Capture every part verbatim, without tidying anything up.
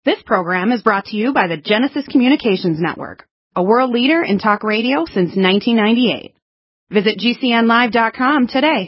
This program is brought to you by the Genesis Communications Network, a world leader in talk radio since nineteen ninety-eight. Visit G C N live dot com today.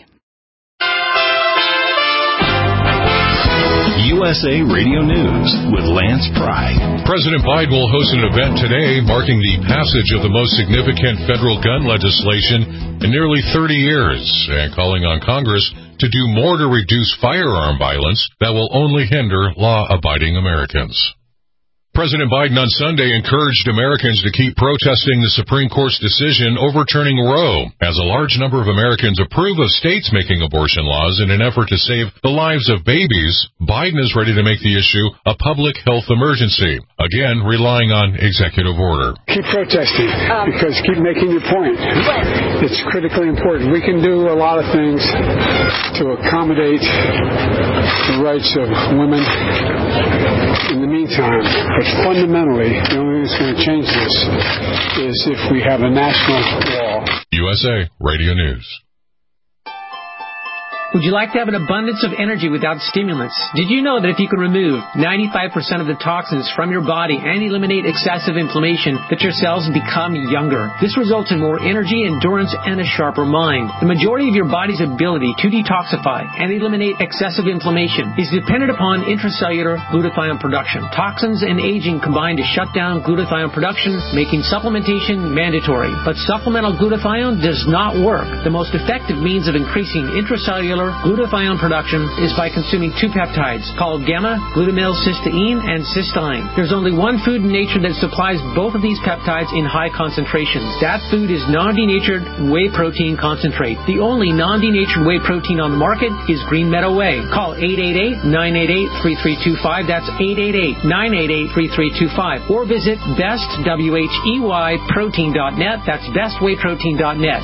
U S A Radio News with Lance Pry. President Biden will host an event today marking the passage of the most significant federal gun legislation in nearly thirty years and calling on Congress to do more to reduce firearm violence that will only hinder law-abiding Americans. President Biden on Sunday encouraged Americans to keep protesting the Supreme Court's decision overturning Roe, as a large number of Americans approve of states making abortion laws in an effort to save the lives of babies. Biden is ready to make the issue a public health emergency, again relying on executive order. Keep protesting, um, because keep making your point. It's critically important. We can do a lot of things to accommodate the rights of women in the meantime, but fundamentally, the only thing that's going to change this is if we have a national law. U S A Radio News. Would you like to have an abundance of energy without stimulants? Did you know that if you can remove ninety-five percent of the toxins from your body and eliminate excessive inflammation, that your cells become younger? This results in more energy, endurance, and a sharper mind. The majority of your body's ability to detoxify and eliminate excessive inflammation is dependent upon intracellular glutathione production. Toxins and aging combine to shut down glutathione production, making supplementation mandatory. But supplemental glutathione does not work. The most effective means of increasing intracellular glutathione production is by consuming two peptides called gamma-glutamyl-cysteine and cysteine. There's only one food in nature that supplies both of these peptides in high concentrations. That food is non-denatured whey protein concentrate. The only non-denatured whey protein on the market is Green Meadow Whey. Call eight eight eight, nine eight eight, three three two five. That's eight eight eight, nine eight eight, three three two five. Or visit best whey protein dot net. That's best whey protein dot net.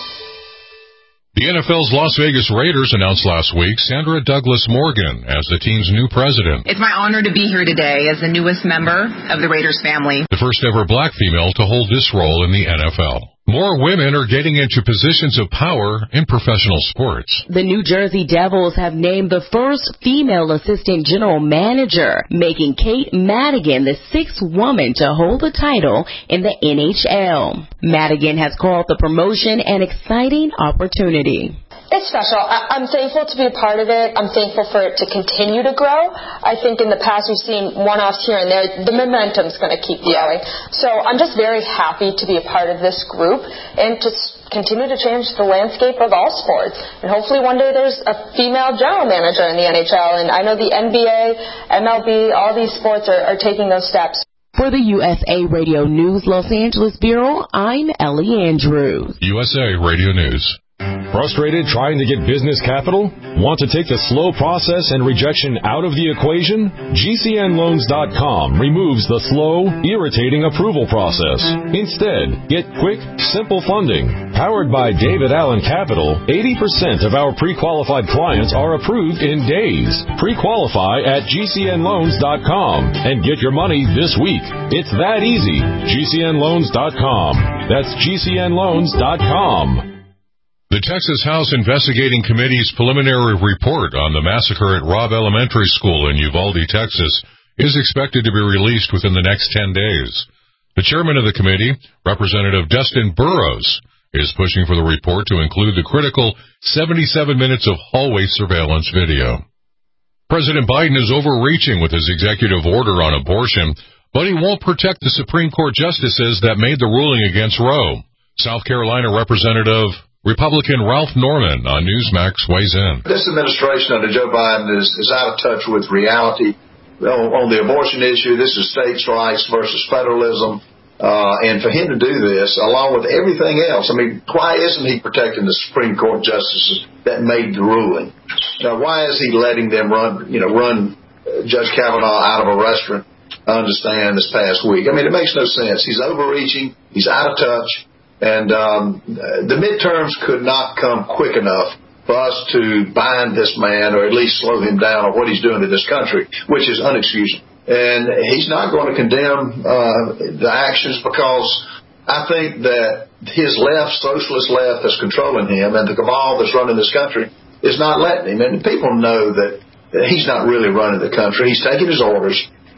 The N F L's Las Vegas Raiders announced last week Sandra Douglas Morgan as the team's new president. It's my honor to be here today as the newest member of the Raiders family. The first ever black female to hold this role in the N F L. More women are getting into positions of power in professional sports. The New Jersey Devils have named the first female assistant general manager, making Kate Madigan the sixth woman to hold the title in the N H L. Madigan has called the promotion an exciting opportunity. It's special. I- I'm thankful to be a part of it. I'm thankful for it to continue to grow. I think in the past we've seen one-offs here and there. The momentum's going to keep growing. So I'm just very happy to be a part of this group and to continue to change the landscape of all sports. And hopefully one day there's a female general manager in the N H L. And I know the N B A, M L B, all these sports are, are taking those steps. For the U S A Radio News Los Angeles Bureau, I'm Ellie Andrews. U S A Radio News. Frustrated trying to get business capital? Want to take the slow process and rejection out of the equation? G C N loans dot com removes the slow, irritating approval process. Instead, get quick, simple funding. Powered by David Allen Capital, eighty percent of our pre-qualified clients are approved in days. Pre-qualify at G C N loans dot com and get your money this week. It's that easy. G C N loans dot com. That's G C N loans dot com. The Texas House Investigating Committee's preliminary report on the massacre at Robb Elementary School in Uvalde, Texas, is expected to be released within the next ten days. The chairman of the committee, Representative Dustin Burrows, is pushing for the report to include the critical seventy-seven minutes of hallway surveillance video. President Biden is overreaching with his executive order on abortion, but he won't protect the Supreme Court justices that made the ruling against Roe. South Carolina Representative Republican Ralph Norman on Newsmax weighs in. This administration under Joe Biden is, is out of touch with reality. On, on the abortion issue, this is states' rights versus federalism. Uh, and for him to do this, along with everything else, I mean, why isn't he protecting the Supreme Court justices that made the ruling? Now, why is he letting them run, you know, run Judge Kavanaugh out of a restaurant, I understand, this past week? I mean, it makes no sense. He's overreaching. He's out of touch. And um, the midterms could not come quick enough for us to bind this man or at least slow him down on what he's doing to this country, which is unexcusable. And he's not going to condemn uh, the actions because I think that his left, socialist left that's controlling him and the cabal that's running this country is not letting him. And people know that he's not really running the country. He's taking his orders.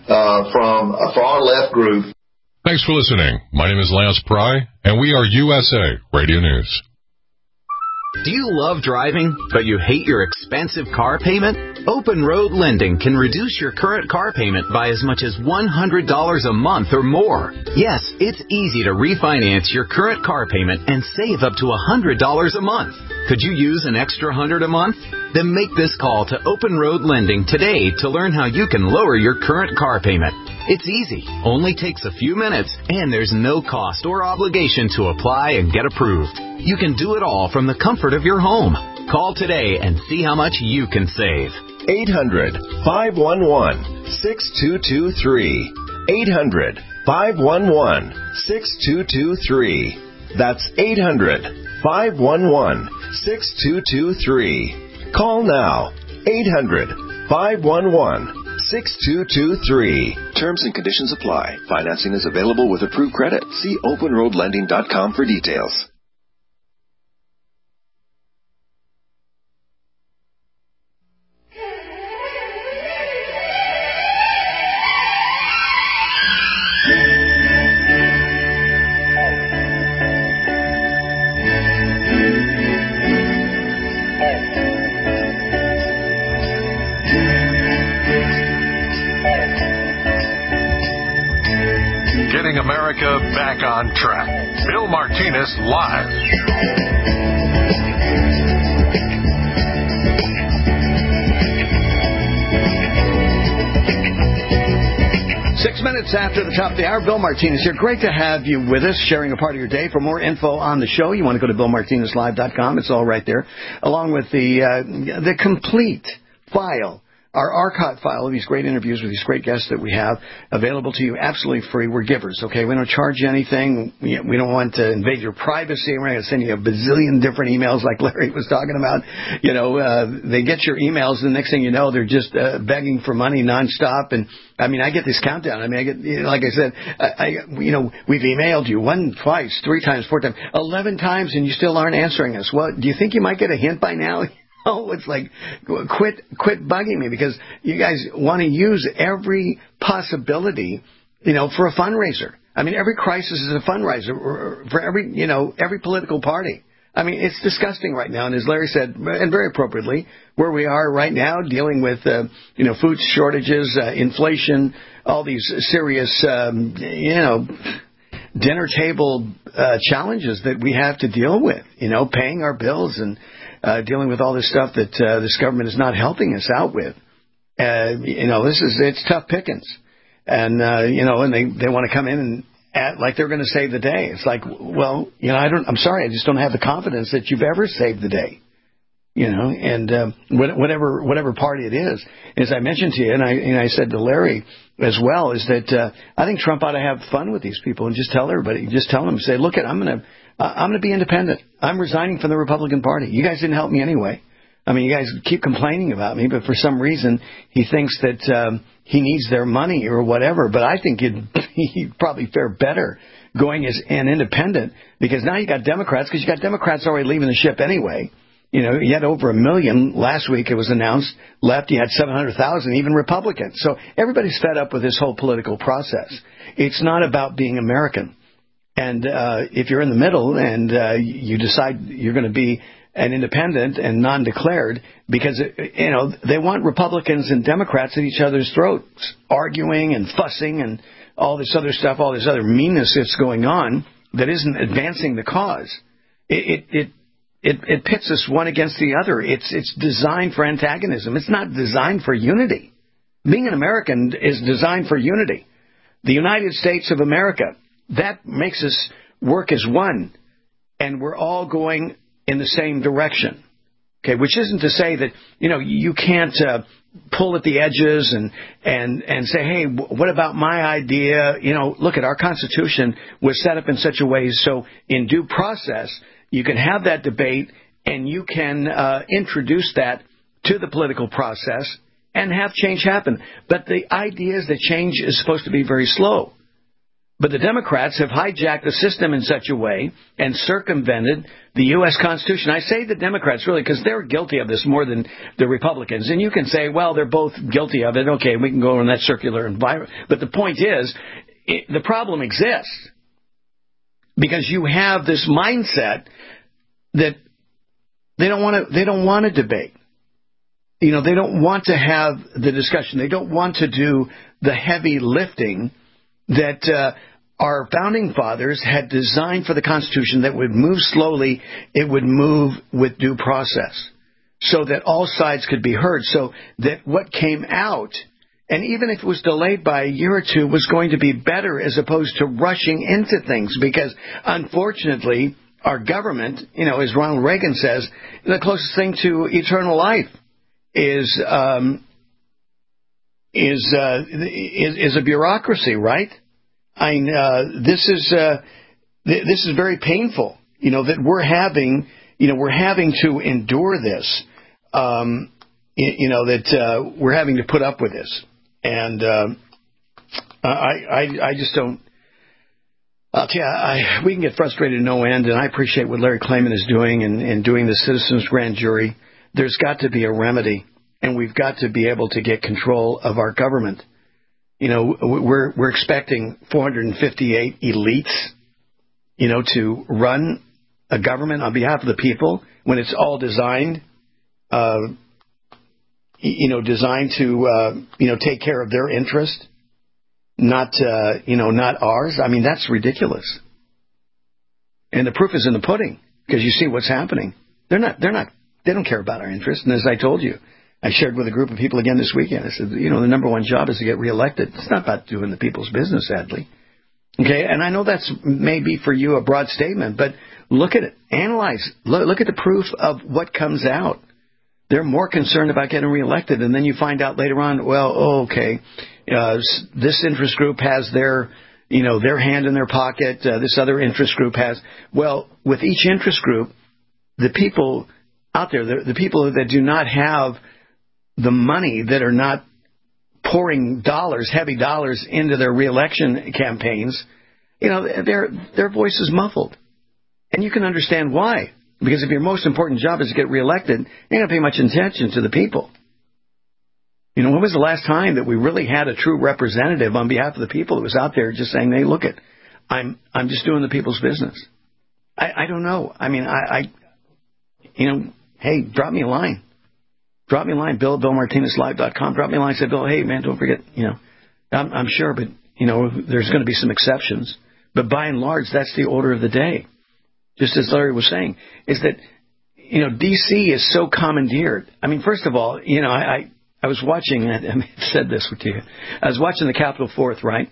uh, from a far-left group. Thanks for listening. My name is Lance Pry, and we are U S A Radio News. Do you love driving, but you hate your expensive car payment? Open Road Lending can reduce your current car payment by as much as one hundred dollars a month or more. Yes, it's easy to refinance your current car payment and save up to one hundred dollars a month. Could you use an extra one hundred dollars a month? Then make this call to Open Road Lending today to learn how you can lower your current car payment. It's easy, only takes a few minutes, and there's no cost or obligation to apply and get approved. You can do it all from the comfort of your home. Call today and see how much you can save. eight hundred, five one one, six two two three. eight hundred, five one one, six two two three. That's eight hundred, five one one, six two two three. Call now. eight hundred, five one one, six two two three. Terms and conditions apply. Financing is available with approved credit. See open road lending dot com for details. Getting America back on track. Bill Martinez live. Six minutes after the top of the hour, Bill Martinez here. Great to have you with us, sharing a part of your day. For more info on the show, you want to go to bill martinez live dot com. It's all right there, along with the uh, the complete file. Our archive file of these great interviews with these great guests that we have available to you absolutely free. We're givers, okay? We don't charge you anything. We, we don't want to invade your privacy. We're not going to send you a bazillion different emails like Larry was talking about. You know, uh, they get your emails, and the next thing you know, they're just uh, begging for money nonstop. And, I mean, I get this countdown. I mean, I get, you know, like I said, I, I, you know, we've emailed you one, twice, three times, four times, eleven times, and you still aren't answering us. What, do you think you might get a hint by now? Oh, it's like, quit, quit bugging me, because you guys want to use every possibility, you know, for a fundraiser. I mean, every crisis is a fundraiser for every, you know, every political party. I mean, it's disgusting right now. And as Larry said, and very appropriately, where we are right now dealing with, uh, you know, food shortages, uh, inflation, all these serious, um, you know, dinner table uh, challenges that we have to deal with, you know, paying our bills and Uh, dealing with all this stuff that uh, this government is not helping us out with. Uh, you know, this is, it's tough pickings. And, uh, you know, and they, they want to come in and act like they're going to save the day. It's like, well, you know, I don't, I'm sorry, I just don't have the confidence that you've ever saved the day. You know, and uh, whatever whatever party it is, as I mentioned to you, and I and I said to Larry as well, is that uh, I think Trump ought to have fun with these people and just tell everybody, just tell them, say, look, I'm going to uh, I'm going to be independent. I'm resigning from the Republican Party. You guys didn't help me anyway. I mean, you guys keep complaining about me, but for some reason he thinks that um, he needs their money or whatever. But I think he'd, he'd probably fare better going as an independent, because now you got Democrats, because you got Democrats already leaving the ship anyway. You know, you had over a million last week, it was announced, left. You had seven hundred thousand, even Republicans. So everybody's fed up with this whole political process. It's not about being American. And uh, if you're in the middle and uh, you decide you're going to be an independent and non-declared, because, you know, they want Republicans and Democrats at each other's throats, arguing and fussing and all this other stuff, all this other meanness that's going on that isn't advancing the cause. It, it, it It, it pits us one against the other. It's it's designed for antagonism. It's not designed for unity. Being an American is designed for unity. The United States of America, that makes us work as one, and we're all going in the same direction. Okay, which isn't to say that, you know, you can't uh, pull at the edges and and and say, hey, what about my idea? You know, look, at our Constitution was set up in such a way so in due process you can have that debate, and you can uh, introduce that to the political process and have change happen. But the idea is that change is supposed to be very slow. But the Democrats have hijacked the system in such a way and circumvented the U S Constitution. I say the Democrats, really, because they're guilty of this more than the Republicans. And you can say, well, they're both guilty of it. Okay, we can go in that circular environment. But the point is, it, the problem exists because you have this mindset that they don't want to. They don't want to debate. You know, they don't want to have the discussion. They don't want to do the heavy lifting that uh, our founding fathers had designed for the Constitution, that would move slowly, it would move with due process, so that all sides could be heard, so that what came out, and even if it was delayed by a year or two, was going to be better as opposed to rushing into things. Because, unfortunately, our government, you know, as Ronald Reagan says, the closest thing to eternal life is um, is, uh, is is a bureaucracy, right? I mean, uh, this is uh, th- this is very painful. You know that we're having, you know, we're having to endure this. Um, you, you know that uh, we're having to put up with this, and uh, I, I I just don't. I'll tell you, I, we can get frustrated to no end, and I appreciate what Larry Klayman is doing and, and doing the Citizens Grand Jury. There's got to be a remedy, and we've got to be able to get control of our government. You know, we're we're expecting four hundred fifty-eight elites, you know, to run a government on behalf of the people when it's all designed, uh, you know, designed to, uh, you know, take care of their interest, not, uh, you know, not ours. I mean, that's ridiculous. And the proof is in the pudding, because you see what's happening. They're not, they're not, they don't care about our interests. And as I told you, I shared with a group of people again this weekend. I said, you know, the number one job is to get reelected. It's not about doing the people's business, sadly. Okay, and I know that's maybe for you a broad statement, but look at it. Analyze. Look, look at the proof of what comes out. They're more concerned about getting reelected, and then you find out later on, well, oh, okay, uh, this interest group has their, you know, their hand in their pocket. Uh, this other interest group has. Well, with each interest group, the people out there, the, the people that do not have the money, that are not pouring dollars, heavy dollars into their reelection campaigns, you know, their their voice is muffled. And you can understand why. Because if your most important job is to get reelected, you're not going to pay much attention to the people. You know, when was the last time that we really had a true representative on behalf of the people that was out there just saying, hey, look it, I'm I'm just doing the people's business? I, I don't know. I mean, I, I, you know, hey, drop me a line. Drop me a line, Bill, Bill Martinez Live dot com. Drop me a line and say, Bill, hey, man, don't forget, you know, I'm, I'm sure, but, you know, there's going to be some exceptions. But by and large, that's the order of the day. Just as Larry was saying, is that, you know, D C is so commandeered. I mean, first of all, you know, I, I, I was watching, I said this to you, I was watching the Capitol Fourth, right?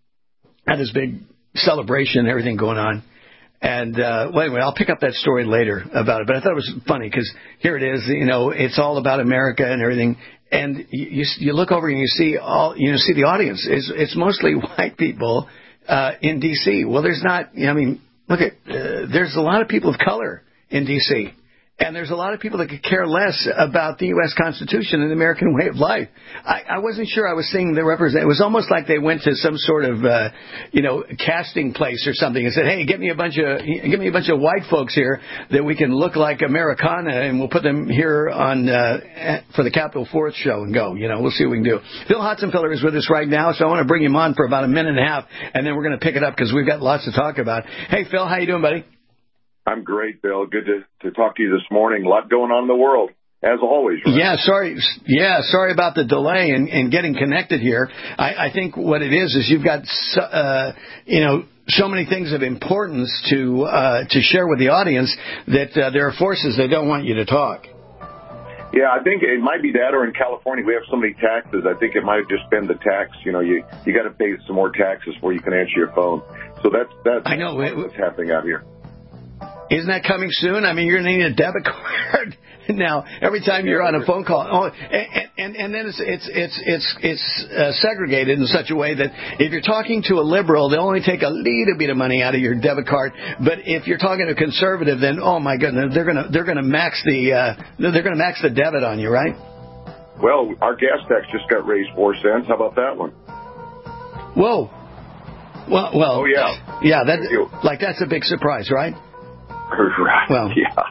Had this big celebration and everything going on. And, uh, well, anyway, I'll pick up that story later about it. But I thought it was funny because here it is, you know, it's all about America and everything. And you, you, you look over and you see all, you know, see the audience. It's, it's mostly white people, uh, in D C. Well, there's not, you know, I mean, look at, uh, there's a lot of people of color in D C And there's a lot of people that could care less about the U S Constitution and the American way of life. I, I wasn't sure I was seeing the represent. It was almost like they went to some sort of, uh, you know, casting place or something and said, "Hey, get me a bunch of, give me a bunch of white folks here that we can look like Americana, and we'll put them here on uh, for the Capitol Fourth show and go. You know, we'll see what we can do." Phil Hotzenfiller is with us right now, so I want to bring him on for about a minute and a half, and then we're going to pick it up because we've got lots to talk about. Hey, Phil, how you doing, buddy? I'm great, Bill. Good to, to talk to you this morning. A lot going on in the world, as always. Right? Yeah, sorry. Yeah, sorry about the delay in, in getting connected here. I, I think what it is is you've got, uh, you know, so many things of importance to uh, to share with the audience that uh, there are forces that don't want you to talk. Yeah, I think it might be that, or in California we have so many taxes. I think it might have just been the tax. You know, you you got to pay some more taxes before you can answer your phone. So that's that's I know what's happening out here. Isn't that coming soon? I mean, you're going to need a debit card now every time you're on a phone call. Oh, and, and, and then it's it's it's it's it's uh, segregated in such a way that if you're talking to a liberal, they'll only take a little bit of money out of your debit card. But if you're talking to a conservative, then oh my goodness, they're gonna they're gonna max the uh, they're gonna max the debit on you, right? Well, our gas tax just got raised four cents. How about that one? Whoa. Well, well. Oh, yeah. Yeah, that, like, that's a big surprise, right? Right. Well, yeah.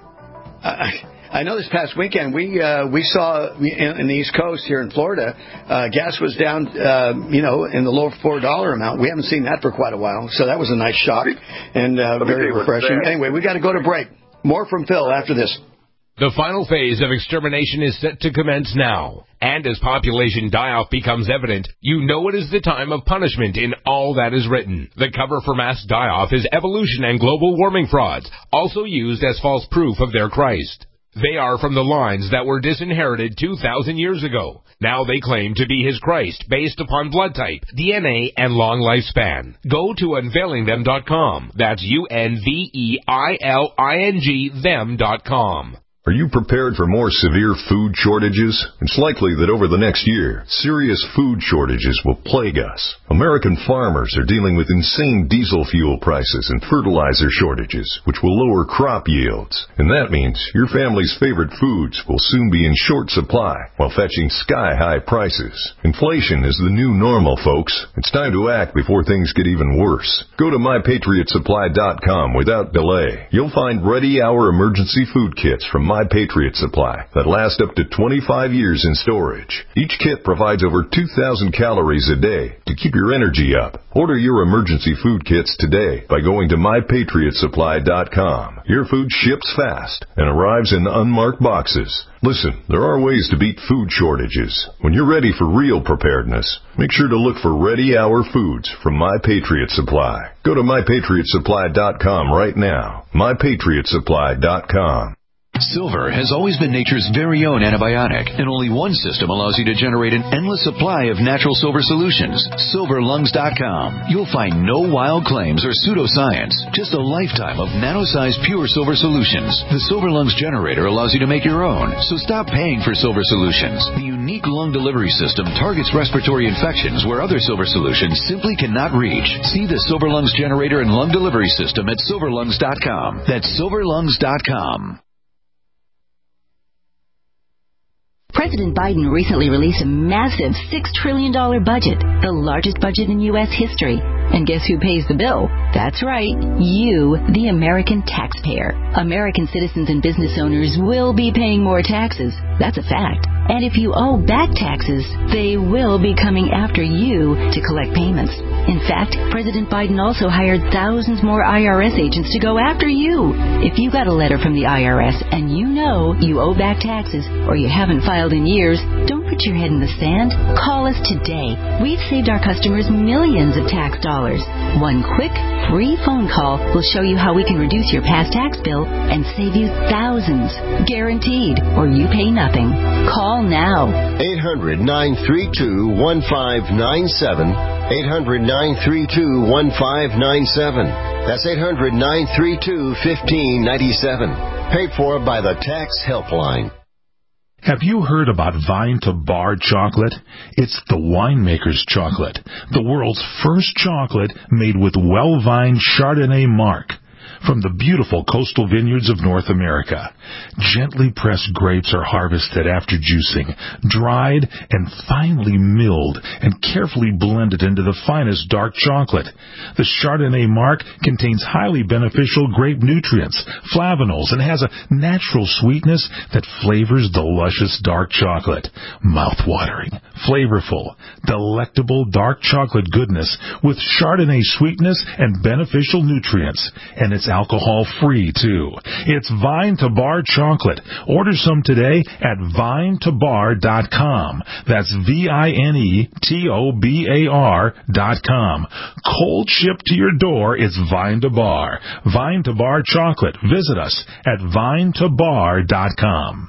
I, I know this past weekend we uh, we saw in, in the East Coast here in Florida, uh, gas was down, uh, you know, in the low four dollar amount. We haven't seen that for quite a while, so that was a nice shock and uh, very refreshing. Anyway, we got to go to break. More from Phil after this. The final phase of extermination is set to commence now. And as population die-off becomes evident, you know it is the time of punishment in all that is written. The cover for mass die-off is evolution and global warming frauds, also used as false proof of their Christ. They are from the lines that were disinherited two thousand years ago. Now they claim to be his Christ based upon blood type, D N A, and long lifespan. Go to unveiling them dot com. That's U N V E I L I N G them dot com. Are you prepared for more severe food shortages? It's likely that over the next year, serious food shortages will plague us. American farmers are dealing with insane diesel fuel prices and fertilizer shortages, which will lower crop yields. And that means your family's favorite foods will soon be in short supply while fetching sky-high prices. Inflation is the new normal, folks. It's time to act before things get even worse. Go to my patriot supply dot com without delay. You'll find ready-hour emergency food kits from My Patriot Supply that last up to twenty-five years in storage. Each kit provides over two thousand calories a day to keep your energy up. Order your emergency food kits today by going to my patriot supply dot com. Your food ships fast and arrives in unmarked boxes. Listen, there are ways to beat food shortages. When you're ready for real preparedness, make sure to look for Ready Hour Foods from My Patriot Supply. Go to my patriot supply dot com right now. my patriot supply dot com. Silver has always been nature's very own antibiotic, and only one system allows you to generate an endless supply of natural silver solutions. silver lungs dot com. You'll find no wild claims or pseudoscience, just a lifetime of nano-sized pure silver solutions. The Silver Lungs generator allows you to make your own, so stop paying for silver solutions. The unique lung delivery system targets respiratory infections where other silver solutions simply cannot reach. See the Silver Lungs generator and lung delivery system at silver lungs dot com. That's silver lungs dot com. President Biden recently released a massive six trillion dollars budget, the largest budget in U S history. And guess who pays the bill? That's right, you, the American taxpayer. American citizens and business owners will be paying more taxes. That's a fact. And if you owe back taxes, they will be coming after you to collect payments. In fact, President Biden also hired thousands more I R S agents to go after you. If you got a letter from the I R S and you know you owe back taxes or you haven't filed in years, don't put your head in the sand. Call us today. We've saved our customers millions of tax dollars. One quick, free phone call will show you how we can reduce your past tax bill and save you thousands. Guaranteed, or you pay nothing. Call now. eight hundred, nine three two, one five nine seven. eight hundred, nine three two, one five nine seven. That's eight hundred, nine three two, one five nine seven. Paid for by the Tax Helpline. Have you heard about Vine to Bar chocolate? It's the winemaker's chocolate, the world's first chocolate made with well-vined Chardonnay marc from the beautiful coastal vineyards of North America. Gently pressed grapes are harvested after juicing, dried and finely milled and carefully blended into the finest dark chocolate. The Chardonnay marc contains highly beneficial grape nutrients, flavanols, and has a natural sweetness that flavors the luscious dark chocolate. Mouth-watering, flavorful, delectable dark chocolate goodness with Chardonnay sweetness and beneficial nutrients. And it's alcohol-free, too. It's Vine to Bar chocolate. Order some today at vine to bar dot com. That's V I N E T O B A R dot com. Cold shipped to your door, it's Vine to Bar. Vine to Bar chocolate. Visit us at vine to bar dot com.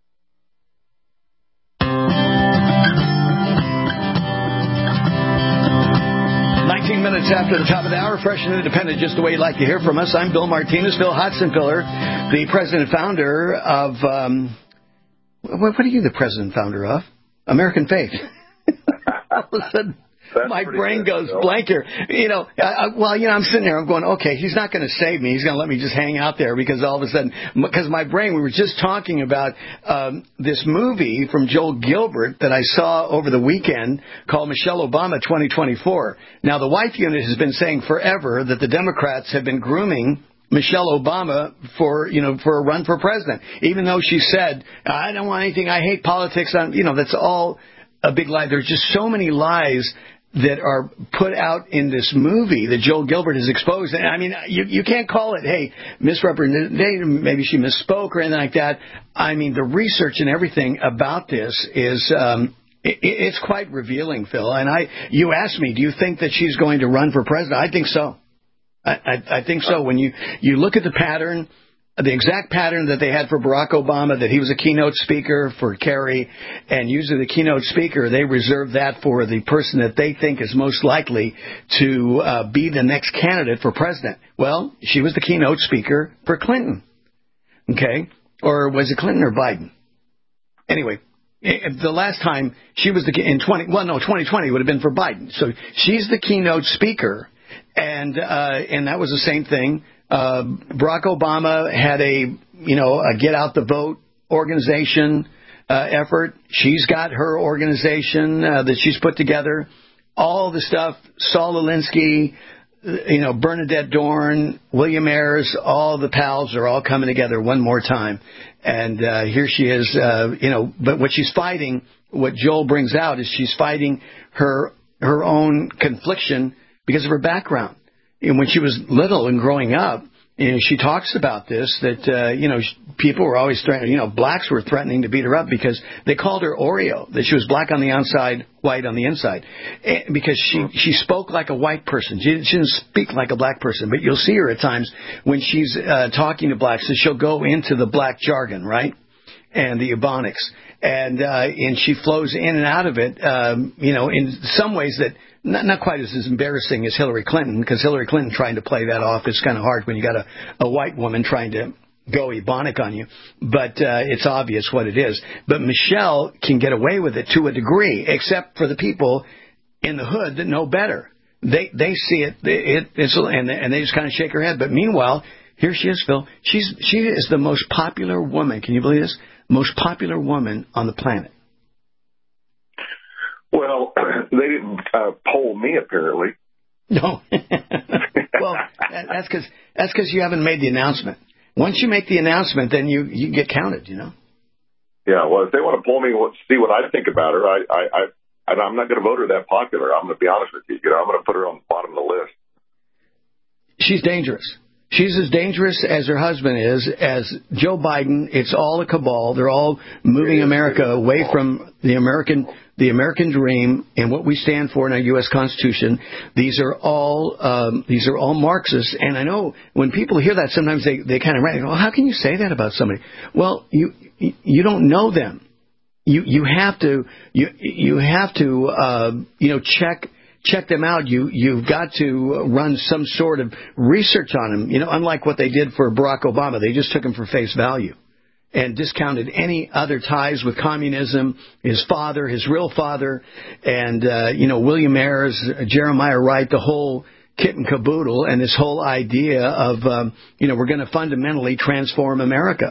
nineteen minutes after the top of the hour, fresh and independent, just the way you'd like to hear from us. I'm Bill Martinez, Phil Hotzenpiller, the president and founder of, um, what, what are you the president and founder of? American Faith. All of a sudden, my brain goes good, blank here. You know, I, I, well, you know, I'm sitting there, I'm going, okay, he's not going to save me. He's going to let me just hang out there because all of a sudden, because my brain, we were just talking about um, this movie from Joel Gilbert that I saw over the weekend called Michelle Obama twenty twenty-four. Now, the wife unit has been saying forever that the Democrats have been grooming Michelle Obama for, you know, for a run for president, even though she said, I don't want anything, I hate politics. I'm, you know, that's all a big lie. There's just so many lies that are put out in this movie that Joel Gilbert has exposed. And I mean, you, you can't call it, hey, misrepresentation, maybe she misspoke or anything like that. I mean, the research and everything about this is, um, it, it's quite revealing, Phil. And I, you asked me, do you think that she's going to run for president? I think so. I, I, I think so. When you, you look at the pattern, the exact pattern that they had for Barack Obama, that he was a keynote speaker for Kerry, and usually the keynote speaker, they reserve that for the person that they think is most likely to uh, be the next candidate for president. Well, she was the keynote speaker for Clinton. Okay? Or was it Clinton or Biden? Anyway, the last time she was the, in twenty, well, no, twenty twenty would have been for Biden. So she's the keynote speaker. And, uh, and that was the same thing. Uh, Barack Obama had a, you know, a get out the vote organization, uh, effort. She's got her organization, uh, that she's put together. All the stuff, Saul Alinsky, you know, Bernadette Dorn, William Ayers, all the pals are all coming together one more time. And, uh, here she is, uh, you know, but what she's fighting, what Joel brings out is she's fighting her, her own confliction because of her background. And when she was little and growing up, you know, she talks about this, that, uh, you know, people were always threatening, you know, blacks were threatening to beat her up because they called her Oreo, that she was black on the outside, white on the inside, and because she, she spoke like a white person. She, she didn't speak like a black person, but you'll see her at times when she's uh, talking to blacks, so she'll go into the black jargon, right, and the ebonics. And, uh, and she flows in and out of it, um, you know, in some ways that not, not quite as, as embarrassing as Hillary Clinton, because Hillary Clinton trying to play that off is kind of hard when you got a, a white woman trying to go ebonic on you. But, uh, it's obvious what it is. But Michelle can get away with it to a degree, except for the people in the hood that know better. They, they see it, it it's, and, and they just kind of shake her head. But meanwhile, here she is, Phil. She's, she is the most popular woman. Can you believe this? Most popular woman on the planet. Well, they didn't uh, poll me, apparently. No. Well, that's because that's because you haven't made the announcement. Once you make the announcement, then you, you get counted, you know? Yeah, well, if they want to poll me, see what I think about her, I, I, I, I'm not going to vote her that popular. I'm going to be honest with you. You know, I'm going to put her on the bottom of the list. She's dangerous. She's as dangerous as her husband is, as Joe Biden. It's all a cabal. They're all moving America away from the American the American dream and what we stand for in our U S Constitution. These are all um, these are all Marxists. And I know when people hear that, sometimes they, they kind of rant. Well, how can you say that about somebody? Well, you you don't know them. You you have to you you have to uh, you know check. Check them out. You, you've got to run some sort of research on them. You know, unlike what they did for Barack Obama, they just took him for face value and discounted any other ties with communism, his father, his real father, and, uh, you know, William Ayers, Jeremiah Wright, the whole kit and caboodle, and this whole idea of, um, you know, we're going to fundamentally transform America.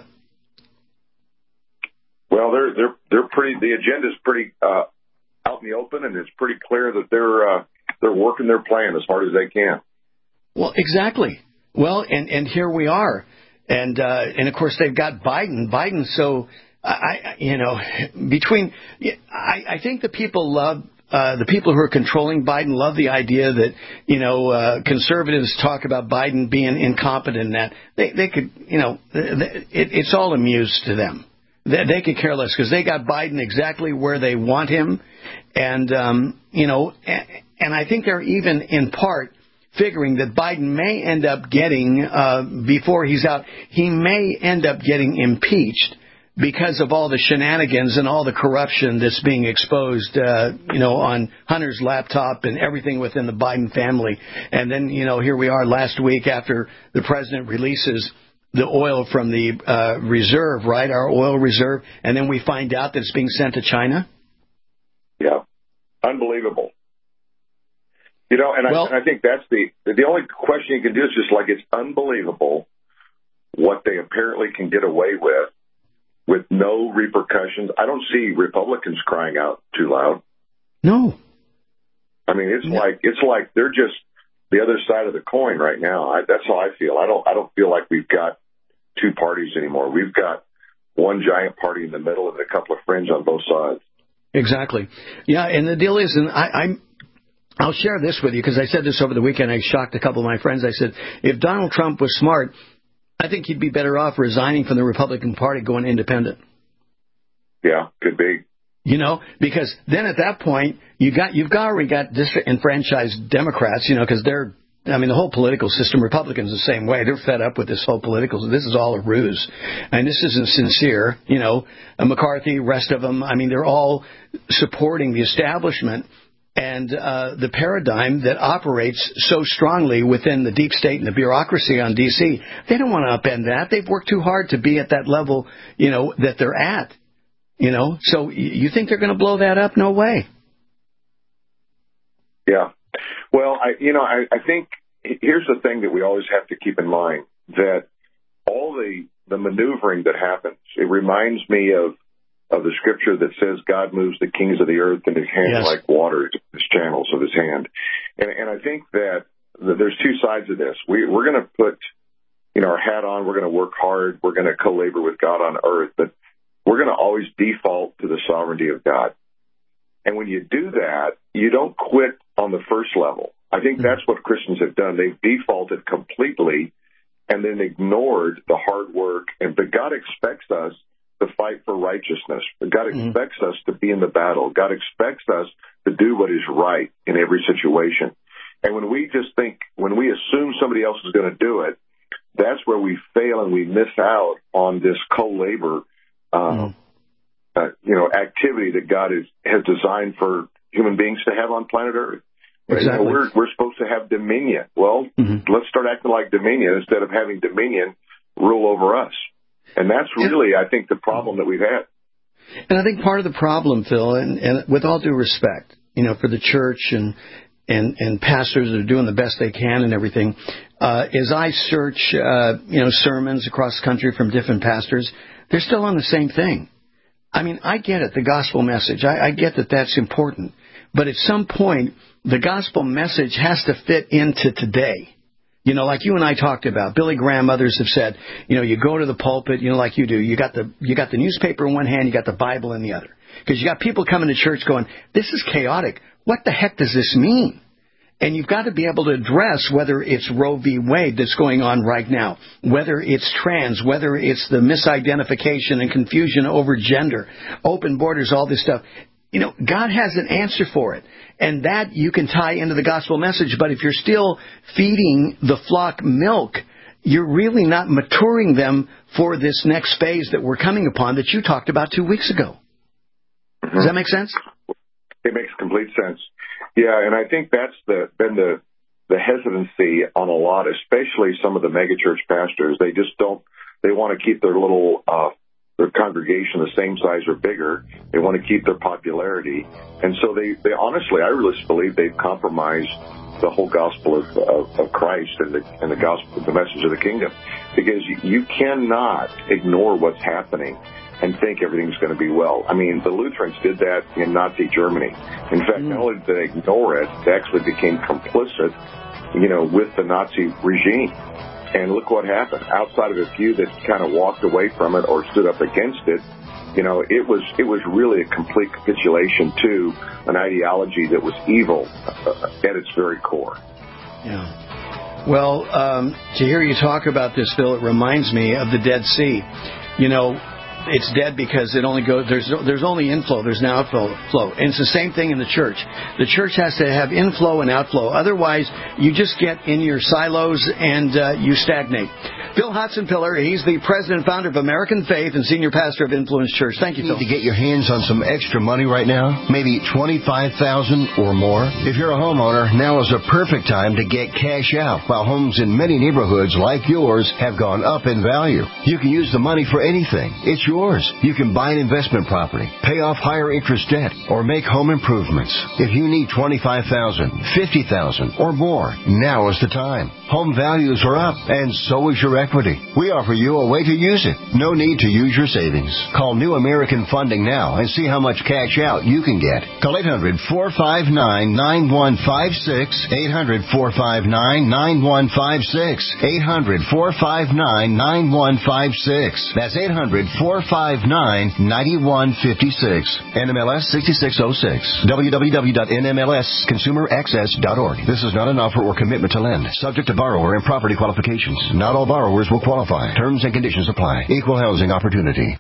Well, they're, they're, they're pretty, the agenda's pretty, uh, out in the open, and it's pretty clear that they're uh, they're working their plan as hard as they can. Well, exactly. Well, and, and here we are, and uh, and of course they've got Biden. Biden, so I you know between I, I think the people love. Uh, the people who are controlling Biden love the idea that, you know, uh, conservatives talk about Biden being incompetent and that they, they could, you know, it, it's all amused to them. They, they could care less because they got Biden exactly where they want him. And, um, you know, and, and I think they're even in part figuring that Biden may end up getting, uh, before he's out, he may end up getting impeached because of all the shenanigans and all the corruption that's being exposed, uh, you know, on Hunter's laptop and everything within the Biden family. And then, you know, here we are last week after the president releases the oil from the uh, reserve, right, our oil reserve, and then we find out that it's being sent to China. Yeah, unbelievable. You know, and, well, I, and I think that's the the only question you can do is just like, it's unbelievable what they apparently can get away with with no repercussions. I don't see Republicans crying out too loud. No. I mean, it's no. like it's like they're just the other side of the coin right now. I, that's how I feel. I don't I don't feel like we've got two parties anymore. We've got one giant party in the middle and a couple of fringe on both sides. Exactly. Yeah, and the deal is, and I, I'm. I'll share this with you because I said this over the weekend. I shocked a couple of my friends. I said, if Donald Trump was smart, I think he'd be better off resigning from the Republican Party, going independent. Yeah, could be. You know, because then at that point, you got, you've already got disenfranchised Democrats, you know, because they're, I mean, the whole political system, Republicans the same way. They're fed up with this whole political, this is all a ruse. And this isn't sincere, you know. McCarthy, rest of them, I mean, they're all supporting the establishment and uh, the paradigm that operates so strongly within the deep state and the bureaucracy on D C. They don't want to upend that. They've worked too hard to be at that level, you know, that they're at. You know, so you think they're going to blow that up? No way. Yeah. Well, I, you know, I, I think here's the thing that we always have to keep in mind, that all the, the maneuvering that happens, it reminds me of of the scripture that says God moves the kings of the earth in his hand, yes, like water, his channels of his hand. And, and I think that there's two sides of this. We, we're going to put, you know, our hat on. We're going to work hard. We're going to co-labor with God on earth. But we're going to always default to the sovereignty of God. And when you do that, you don't quit on the first level. I think that's what Christians have done. They've defaulted completely and then ignored the hard work. And but God expects us to fight for righteousness. God expects mm-hmm. us to be in the battle. God expects us to do what is right in every situation. And when we just think, when we assume somebody else is going to do it, that's where we fail and we miss out on this co-labor, uh, mm-hmm. uh, you know, activity that God is, has designed for human beings to have on planet Earth. Exactly. You know, we're we're supposed to have dominion. Well, mm-hmm. let's start acting like dominion instead of having dominion rule over us. And that's really, I think, the problem that we've had. And I think part of the problem, Phil, and, and with all due respect, you know, for the church and and, and pastors that are doing the best they can and everything, uh, as I search, uh, you know, sermons across the country from different pastors, they're still on the same thing. I mean, I get it, the gospel message. I, I get that that's important. But at some point, the gospel message has to fit into today. You know, like you and I talked about, Billy Graham, others have said, you know, you go to the pulpit, you know, like you do. You got the you got the newspaper in one hand, you got the Bible in the other. Because you got people coming to church going, this is chaotic. What the heck does this mean? And you've got to be able to address whether it's Roe v. Wade that's going on right now, whether it's trans, whether it's the misidentification and confusion over gender, open borders, all this stuff. You know, God has an answer for it. And that you can tie into the gospel message. But if you're still feeding the flock milk, you're really not maturing them for this next phase that we're coming upon that you talked about two weeks ago. Mm-hmm. Does that make sense? It makes complete sense. Yeah, and I think that's the, been the the hesitancy on a lot, especially some of the megachurch pastors. They just don't, they want to keep their little uh their congregation the same size or bigger. They want to keep their popularity. And so they, they honestly, I really believe they've compromised the whole gospel of, of, of Christ and the, and the gospel, the message of the kingdom. Because you, you cannot ignore what's happening and think everything's going to be well. I mean, the Lutherans did that in Nazi Germany. In fact, mm. not only did they ignore it, they actually became complicit, you know, with the Nazi regime. And look what happened. Outside of a few that kind of walked away from it or stood up against it, you know, it was it was really a complete capitulation to an ideology that was evil at its very core. Yeah. Well, um, to hear you talk about this, Phil, it reminds me of the Dead Sea. You know, it's dead because it only goes, there's there's only inflow, there's no outflow. Flow. And it's the same thing in the church. The church has to have inflow and outflow. Otherwise, you just get in your silos and uh, you stagnate. Bill Hodson-Pillar, he's the president and founder of American Faith and senior pastor of Influence Church. Thank you, You Phil. need to get your hands on some extra money right now, maybe twenty-five thousand dollars or more. If you're a homeowner, now is a perfect time to get cash out, while homes in many neighborhoods like yours have gone up in value. You can use the money for anything. It's yours. You can buy an investment property, pay off higher interest debt, or make home improvements. If you need twenty-five thousand dollars, fifty thousand dollars, or more, now is the time. Home values are up, and so is your equity. We offer you a way to use it. No need to use your savings. Call New American Funding now and see how much cash out you can get. Call eight hundred, four five nine, nine one five six, eight hundred, four five nine, nine one five six, eight hundred, four five nine, nine one five six. That's eight hundred, four five nine, nine one five six. N M L S sixty-six oh six. w w w dot n m l s consumer access dot org. This is not an offer or commitment to lend. Subject to borrower and property qualifications. Not all borrowers will qualify. Terms and conditions apply. Equal housing opportunity.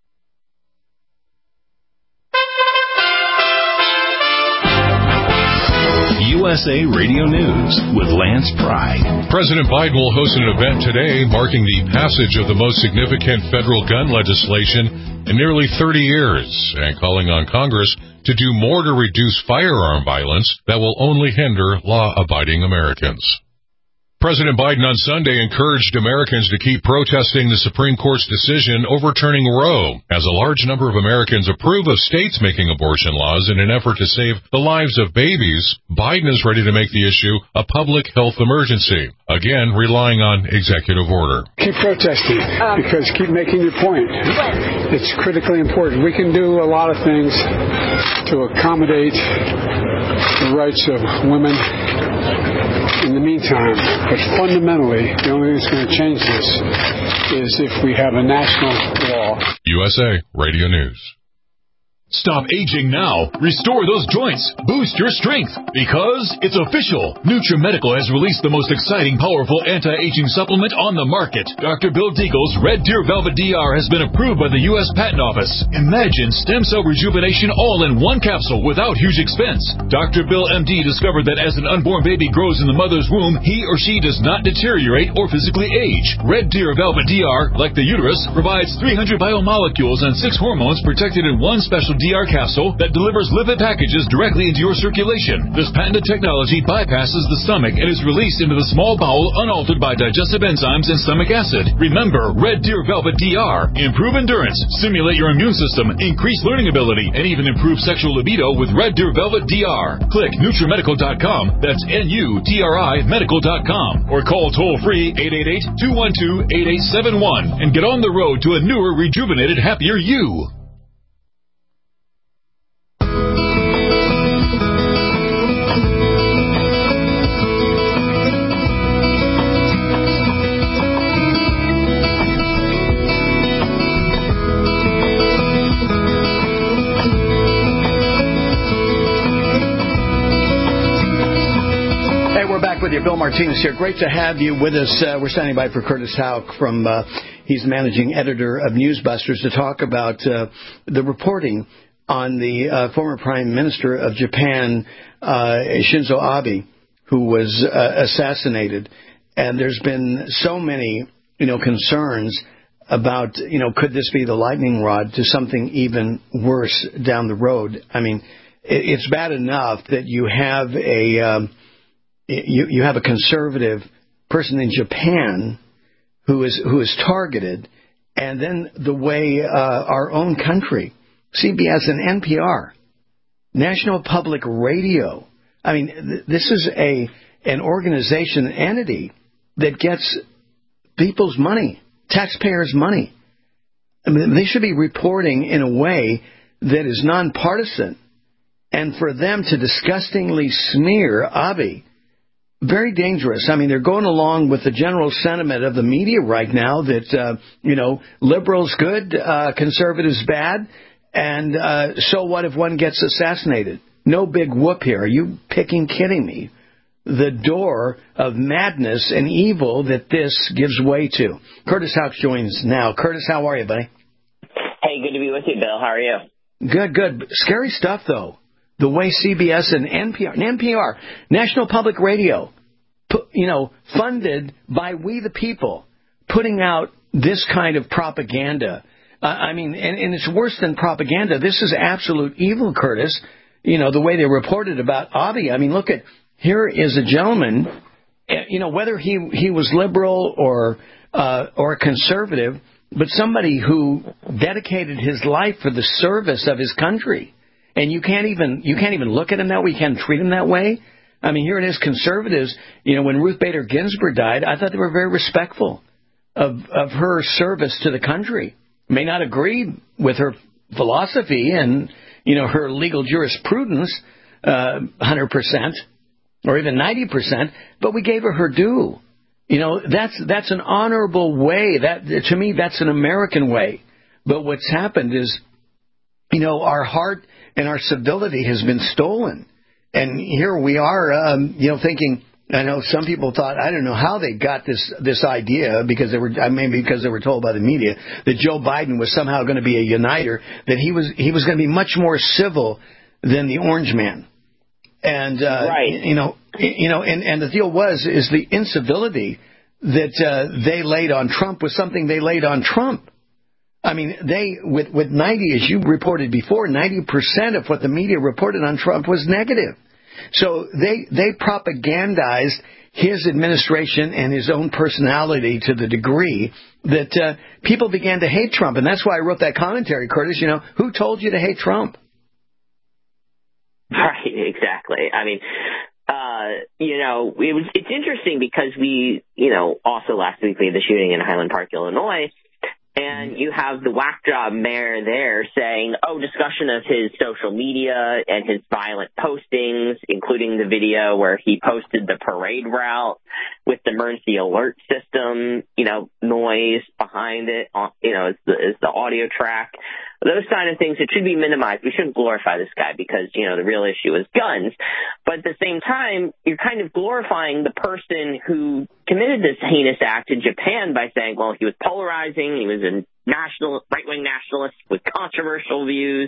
U S A Radio News with Lance Pry. President Biden will host an event today marking the passage of the most significant federal gun legislation in nearly thirty years and calling on Congress to do more to reduce firearm violence that will only hinder law-abiding Americans. President Biden on Sunday encouraged Americans to keep protesting the Supreme Court's decision overturning Roe, as a large number of Americans approve of states making abortion laws in an effort to save the lives of babies. Biden is ready to make the issue a public health emergency, again relying on executive order. Keep protesting, because keep making your point. It's critically important. We can do a lot of things to accommodate the rights of women in the meantime, but fundamentally, the only thing that's going to change this is if we have a national law. U S A Radio News. Stop aging now. Restore those joints. Boost your strength. Because it's official. NutriMedical has released the most exciting, powerful anti-aging supplement on the market. Doctor Bill Deagle's Red Deer Velvet D R has been approved by the U S Patent Office. Imagine stem cell rejuvenation all in one capsule without huge expense. Doctor Bill M D discovered that as an unborn baby grows in the mother's womb, he or she does not deteriorate or physically age. Red Deer Velvet D R, like the uterus, provides three hundred biomolecules and six hormones protected in one special D R capsule that delivers lipid packages directly into your circulation. This patented technology bypasses the stomach and is released into the small bowel unaltered by digestive enzymes and stomach acid. Remember, Red Deer Velvet D R. Improve endurance, stimulate your immune system, increase learning ability, and even improve sexual libido with Red Deer Velvet D R. Click NutriMedical dot com. That's N U T R I Medical dot com. Or call toll-free eight eight eight, two one two, eight eight seven one and get on the road to a newer, rejuvenated, happier you. With you, Bill Martinez here. Great to have you with us. Uh, we're standing by for Curtis Houck from, uh, he's the managing editor of Newsbusters, to talk about uh, the reporting on the uh, former Prime Minister of Japan, uh, Shinzo Abe, who was uh, assassinated. And there's been so many, you know, concerns about, you know, could this be the lightning rod to something even worse down the road? I mean, it's bad enough that you have a... Um, You, you have a conservative person in Japan who is who is targeted, and then the way uh, our own country, C B S and N P R, National Public Radio. I mean, th- this is a an organization, an entity that gets people's money, taxpayers' money. I mean, they should be reporting in a way that is nonpartisan, and for them to disgustingly smear Abe. Very dangerous. I mean, they're going along with the general sentiment of the media right now that, uh, you know, liberals good, uh, conservatives bad, and uh, so what if one gets assassinated? No big whoop here. Are you picking kidding me? The door of madness and evil that this gives way to. Curtis Houck joins now. Curtis, how are you, buddy? Hey, good to be with you, Bill. How are you? Good, good. Scary stuff, though. The way C B S and N P R, and N P R, National Public Radio, you know, funded by we the people, putting out this kind of propaganda. Uh, I mean, and, and it's worse than propaganda. This is absolute evil, Curtis. You know, the way they reported about Avi. I mean, look at, here is a gentleman, you know, whether he, he was liberal or, uh, or conservative, but somebody who dedicated his life for the service of his country. And you can't even, you can't even look at him that way. You can't treat him that way. I mean, here it is, conservatives. You know, when Ruth Bader Ginsburg died, I thought they were very respectful of, of her service to the country. May not agree with her philosophy and, you know, her legal jurisprudence, uh, one hundred percent or even ninety percent, but we gave her her due. You know, that's, that's an honorable way. That, to me, that's an American way. But what's happened is, you know, our heart and our civility has been stolen. And here we are, um, you know, thinking, I know some people thought, I don't know how they got this this idea, because they were, I mean, because they were told by the media that Joe Biden was somehow going to be a uniter, that he was he was going to be much more civil than the Orange Man. And, uh, right. you know, you know, and, and the deal was, is the incivility that uh, they laid on Trump was something they laid on Trump. I mean, they, with, with ninety, as you reported before, ninety percent of what the media reported on Trump was negative. So they, they propagandized his administration and his own personality to the degree that uh, people began to hate Trump. And that's why I wrote that commentary, Curtis. You know, who told you to hate Trump? Right, exactly. I mean, uh, you know, it was, it's interesting because we, you know, also last week we had the shooting in Highland Park, Illinois. And you have the whack job mayor there saying, oh, discussion of his social media and his violent postings, including the video where he posted the parade route with the emergency alert system, you know, noise behind it, you know, is the, is the audio track. Those kind of things, it should be minimized. We shouldn't glorify this guy because, you know, the real issue is guns. But at the same time, you're kind of glorifying the person who committed this heinous act in Japan by saying, well, he was polarizing, he was a national, right-wing nationalist with controversial views,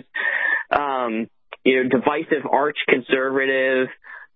um, you know, divisive arch-conservative,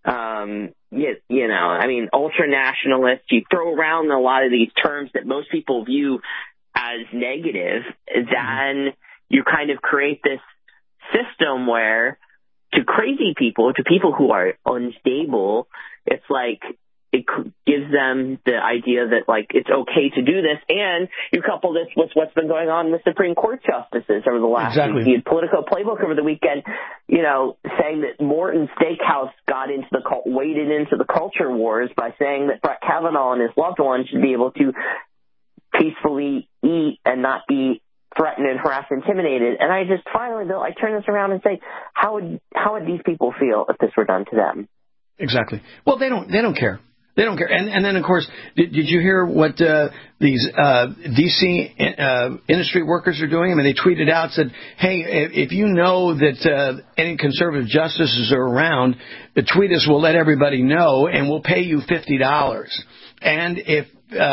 um, you, you know, I mean, ultra-nationalist. You throw around a lot of these terms that most people view as negative, then you kind of create this system where to crazy people, to people who are unstable, it's like it gives them the idea that, like, it's okay to do this. And you couple this with what's been going on with Supreme Court justices over the last exactly. week. The Politico Playbook over the weekend, you know, saying that Morton Steakhouse got into the, waded into the culture wars by saying that Brett Kavanaugh and his loved ones should be able to peacefully eat and not be threatened and harassed, intimidated. And I just finally, though, I turn this around and say, how would how would these people feel if this were done to them? Exactly. Well, they don't they don't care. They don't care. And and then, of course, did, did you hear what uh, these uh, D C uh, industry workers are doing? I mean, they tweeted out, said, hey, if you know that uh, any conservative justices are around, tweet us, we'll let everybody know, and we'll pay you fifty dollars. And if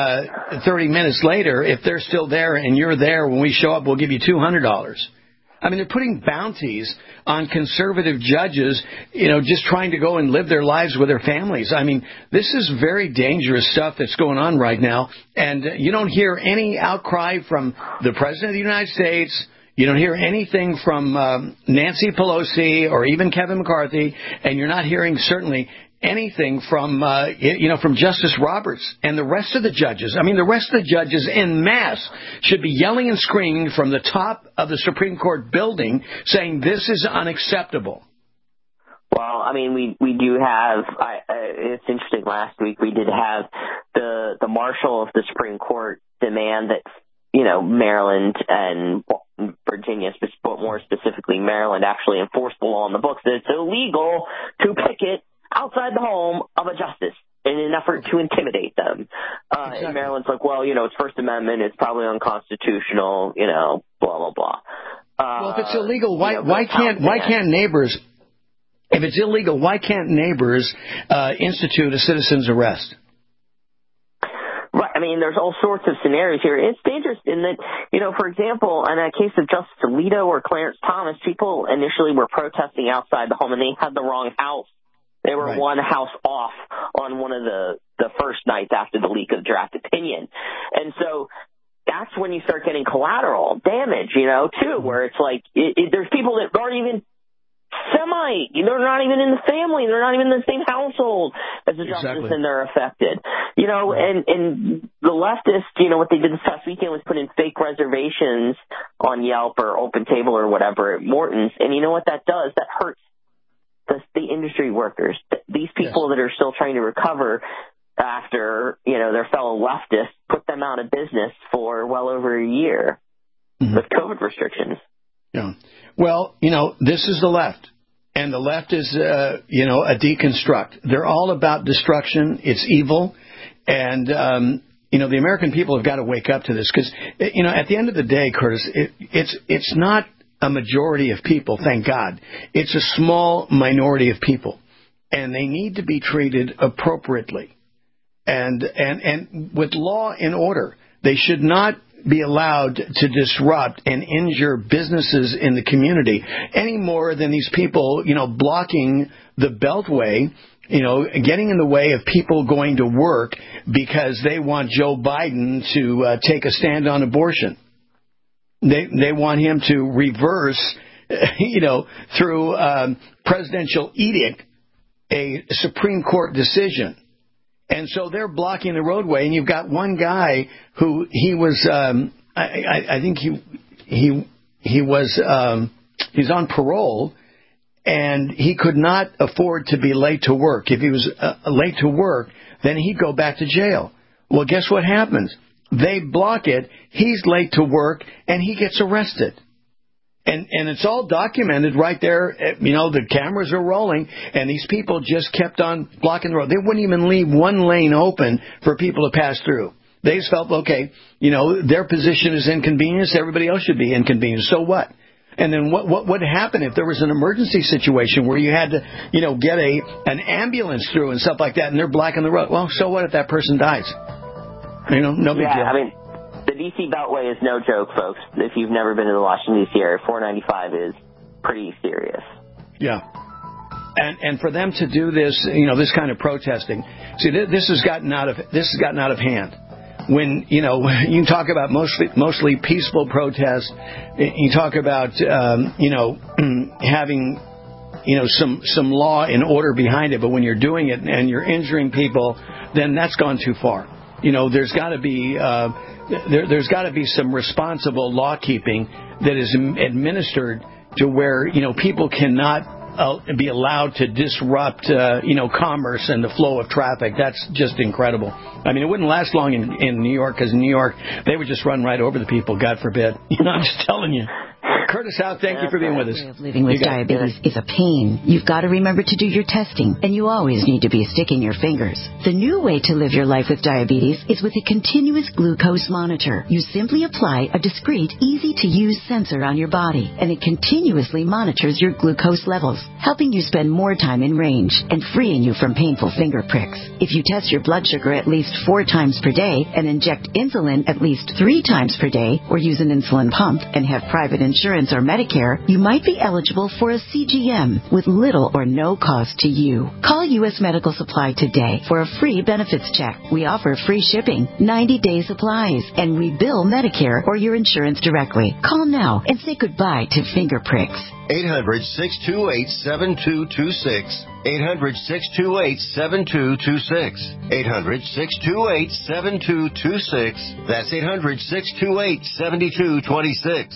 uh, thirty minutes later, if they're still there and you're there when we show up, we'll give you two hundred dollars. I mean, they're putting bounties on conservative judges, you know, just trying to go and live their lives with their families. I mean, this is very dangerous stuff that's going on right now. And you don't hear any outcry from the President of the United States. You don't hear anything from um, Nancy Pelosi or even Kevin McCarthy. And you're not hearing certainly anything from, uh, you know, from Justice Roberts and the rest of the judges. I mean, the rest of the judges en masse should be yelling and screaming from the top of the Supreme Court building saying this is unacceptable. Well, I mean, we, we do have, I, uh, it's interesting, last week we did have the, the marshal of the Supreme Court demand that, you know, Maryland and Virginia, but more specifically Maryland, actually enforce the law in the books that it's illegal to picket outside the home of a justice in an effort to intimidate them. Uh, exactly. And Maryland's like, well, you know, it's First Amendment, it's probably unconstitutional, you know, blah, blah, blah. Uh, well, if it's illegal, why, you know, why can't, why can't neighbors, if it's illegal, why can't neighbors uh, institute a citizen's arrest? Right. I mean, there's all sorts of scenarios here. It's dangerous in that, you know, for example, in a case of Justice Alito or Clarence Thomas, people initially were protesting outside the home and they had the wrong house. They were right. one house off on one of the, the first nights after the leak of draft opinion. And so that's when you start getting collateral damage, you know, too, where it's like it, it, there's people that aren't even Semite. They're not even in the family. They're not even in the same household as the justice, exactly. and they're affected. You know, and, and the leftists, you know, what they did this past weekend was put in fake reservations on Yelp or OpenTable or whatever at Morton's. And you know what that does? That hurts the, the industry workers. These people yes. that are still trying to recover after, you know, their fellow leftists put them out of business for well over a year mm-hmm. with COVID restrictions. Yeah. Well, you know, this is the left, and the left is, uh, you know, a deconstruct. They're all about destruction. It's evil, and um, you know, the American people have got to wake up to this because, you know, at the end of the day, Curtis, it, it's it's not a majority of people. Thank God, it's a small minority of people, and they need to be treated appropriately, and and and with law and order. They should not be allowed to disrupt and injure businesses in the community any more than these people, you know, blocking the Beltway, you know, getting in the way of people going to work because they want Joe Biden to uh, take a stand on abortion. They they want him to reverse, you know, through um, presidential edict, a Supreme Court decision. And so they're blocking the roadway, and you've got one guy who he was, um, I, I, I think he he he was um, he's on parole, and he could not afford to be late to work. If he was uh, late to work, then he'd go back to jail. Well, guess what happens? They block it. He's late to work, and he gets arrested. And and it's all documented right there. You know, the cameras are rolling, and these people just kept on blocking the road. They wouldn't even leave one lane open for people to pass through. They just felt, okay, you know, their position is inconvenienced. Everybody else should be inconvenienced. So what? And then what what would happen if there was an emergency situation where you had to, you know, get a an ambulance through and stuff like that, and they're blocking the road? Well, so what if that person dies? You know, no big yeah, deal. I mean, the D C Beltway is no joke, folks. If you've never been to the Washington, D C area, four ninety-five is pretty serious. Yeah. And and for them to do this, you know, this kind of protesting, see, this has gotten out of this has gotten out of hand. When, you know, you talk about mostly mostly peaceful protests, you talk about, um, you know, having, you know, some some law and order behind it, but when you're doing it and you're injuring people, then that's gone too far. You know, there's got to be uh, there, there's got to be some responsible law keeping that is administered to where, you know, people cannot uh, be allowed to disrupt, uh, you know, commerce and the flow of traffic. That's just incredible. I mean, it wouldn't last long in, in New York, because in New York, they would just run right over the people, God forbid. You know, I'm just telling you. Curtis Howe, thank you for being with us. Living with diabetes is a pain. You've got to remember to do your testing, and you always need to be sticking your fingers. The new way to live your life with diabetes is with a continuous glucose monitor. You simply apply a discreet, easy-to-use sensor on your body, and it continuously monitors your glucose levels, helping you spend more time in range and freeing you from painful finger pricks. If you test your blood sugar at least four times per day and inject insulin at least three times per day, or use an insulin pump and have private insurance or Medicare, you might be eligible for a C G M with little or no cost to you. Call U S Medical Supply today for a free benefits check. We offer free shipping, ninety-day supplies, and we bill Medicare or your insurance directly. Call now and say goodbye to finger pricks. eight hundred, six two eight, seven two two six. eight hundred, six two eight, seven two two six. eight hundred, six two eight, seven two two six. That's eight hundred, six two eight, seven two two six.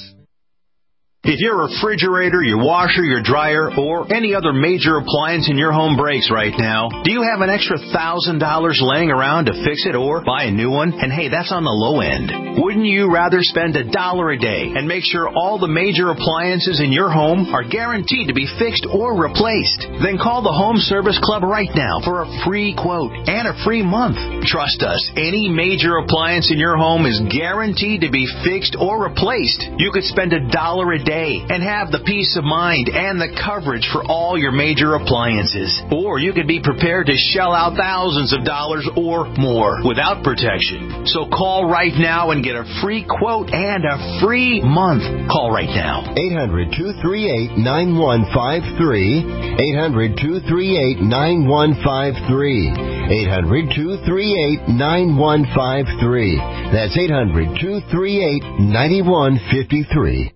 If your refrigerator, your washer, your dryer, or any other major appliance in your home breaks right now, do you have an extra one thousand dollars laying around to fix it or buy a new one? And hey, that's on the low end. Wouldn't you rather spend a dollar a day and make sure all the major appliances in your home are guaranteed to be fixed or replaced? Then call the Home Service Club right now for a free quote and a free month. Trust us, any major appliance in your home is guaranteed to be fixed or replaced. You could spend a dollar a day day and have the peace of mind and the coverage for all your major appliances. Or you could be prepared to shell out thousands of dollars or more without protection. So call right now and get a free quote and a free month. Call right now. eight hundred, two three eight, nine one five three. eight hundred, two three eight, nine one five three. eight hundred, two three eight, nine one five three. That's eight hundred, two three eight, nine one five three.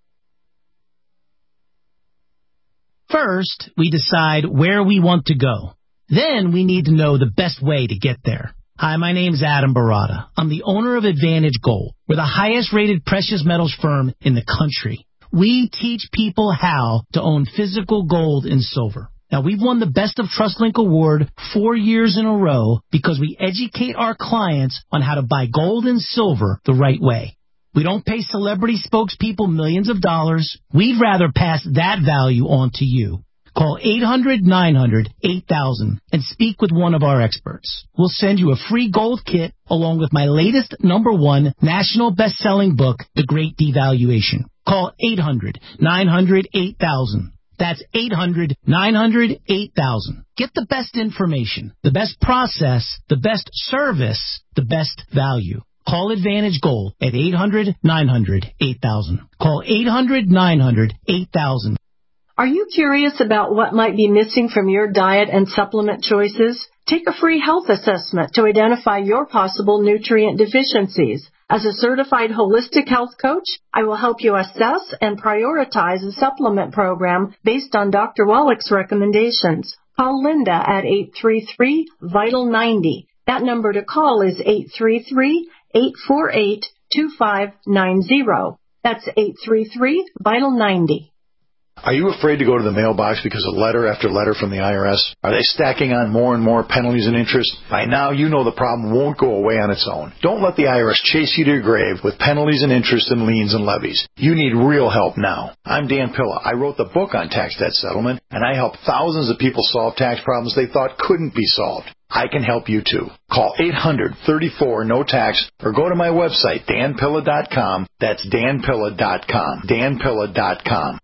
First, we decide where we want to go. Then we need to know the best way to get there. Hi, my name's Adam Barada. I'm the owner of Advantage Gold. We're the highest rated precious metals firm in the country. We teach people how to own physical gold and silver. Now, we've won the Best of TrustLink Award four years in a row because we educate our clients on how to buy gold and silver the right way. We don't pay celebrity spokespeople millions of dollars. We'd rather pass that value on to you. Call eight hundred, nine hundred, eight thousand and speak with one of our experts. We'll send you a free gold kit along with my latest number one national best-selling book, The Great Devaluation. Call eight hundred, nine hundred, eight thousand. That's eight hundred, nine hundred, eight thousand. Get the best information, the best process, the best service, the best value. Call Advantage Gold at eight hundred, nine hundred, eight thousand. Call eight hundred, nine hundred, eight thousand. Are you curious about what might be missing from your diet and supplement choices? Take a free health assessment to identify your possible nutrient deficiencies. As a certified holistic health coach, I will help you assess and prioritize a supplement program based on Doctor Wallach's recommendations. Call Linda at eight three three, vital ninety. That number to call is eight three three, eight four eight, two five nine zero. That's eight three three, vital ninety. Are you afraid to go to the mailbox because of letter after letter from the I R S? Are they stacking on more and more penalties and interest? By now, you know the problem won't go away on its own. Don't let the I R S chase you to your grave with penalties and interest and liens and levies. You need real help now. I'm Dan Pilla. I wrote the book on tax debt settlement, and I help thousands of people solve tax problems they thought couldn't be solved. I can help you too. Call eight hundred, thirty-four, no tax or go to my website, dan pilla dot com. That's dan pilla dot com. dan pilla dot com.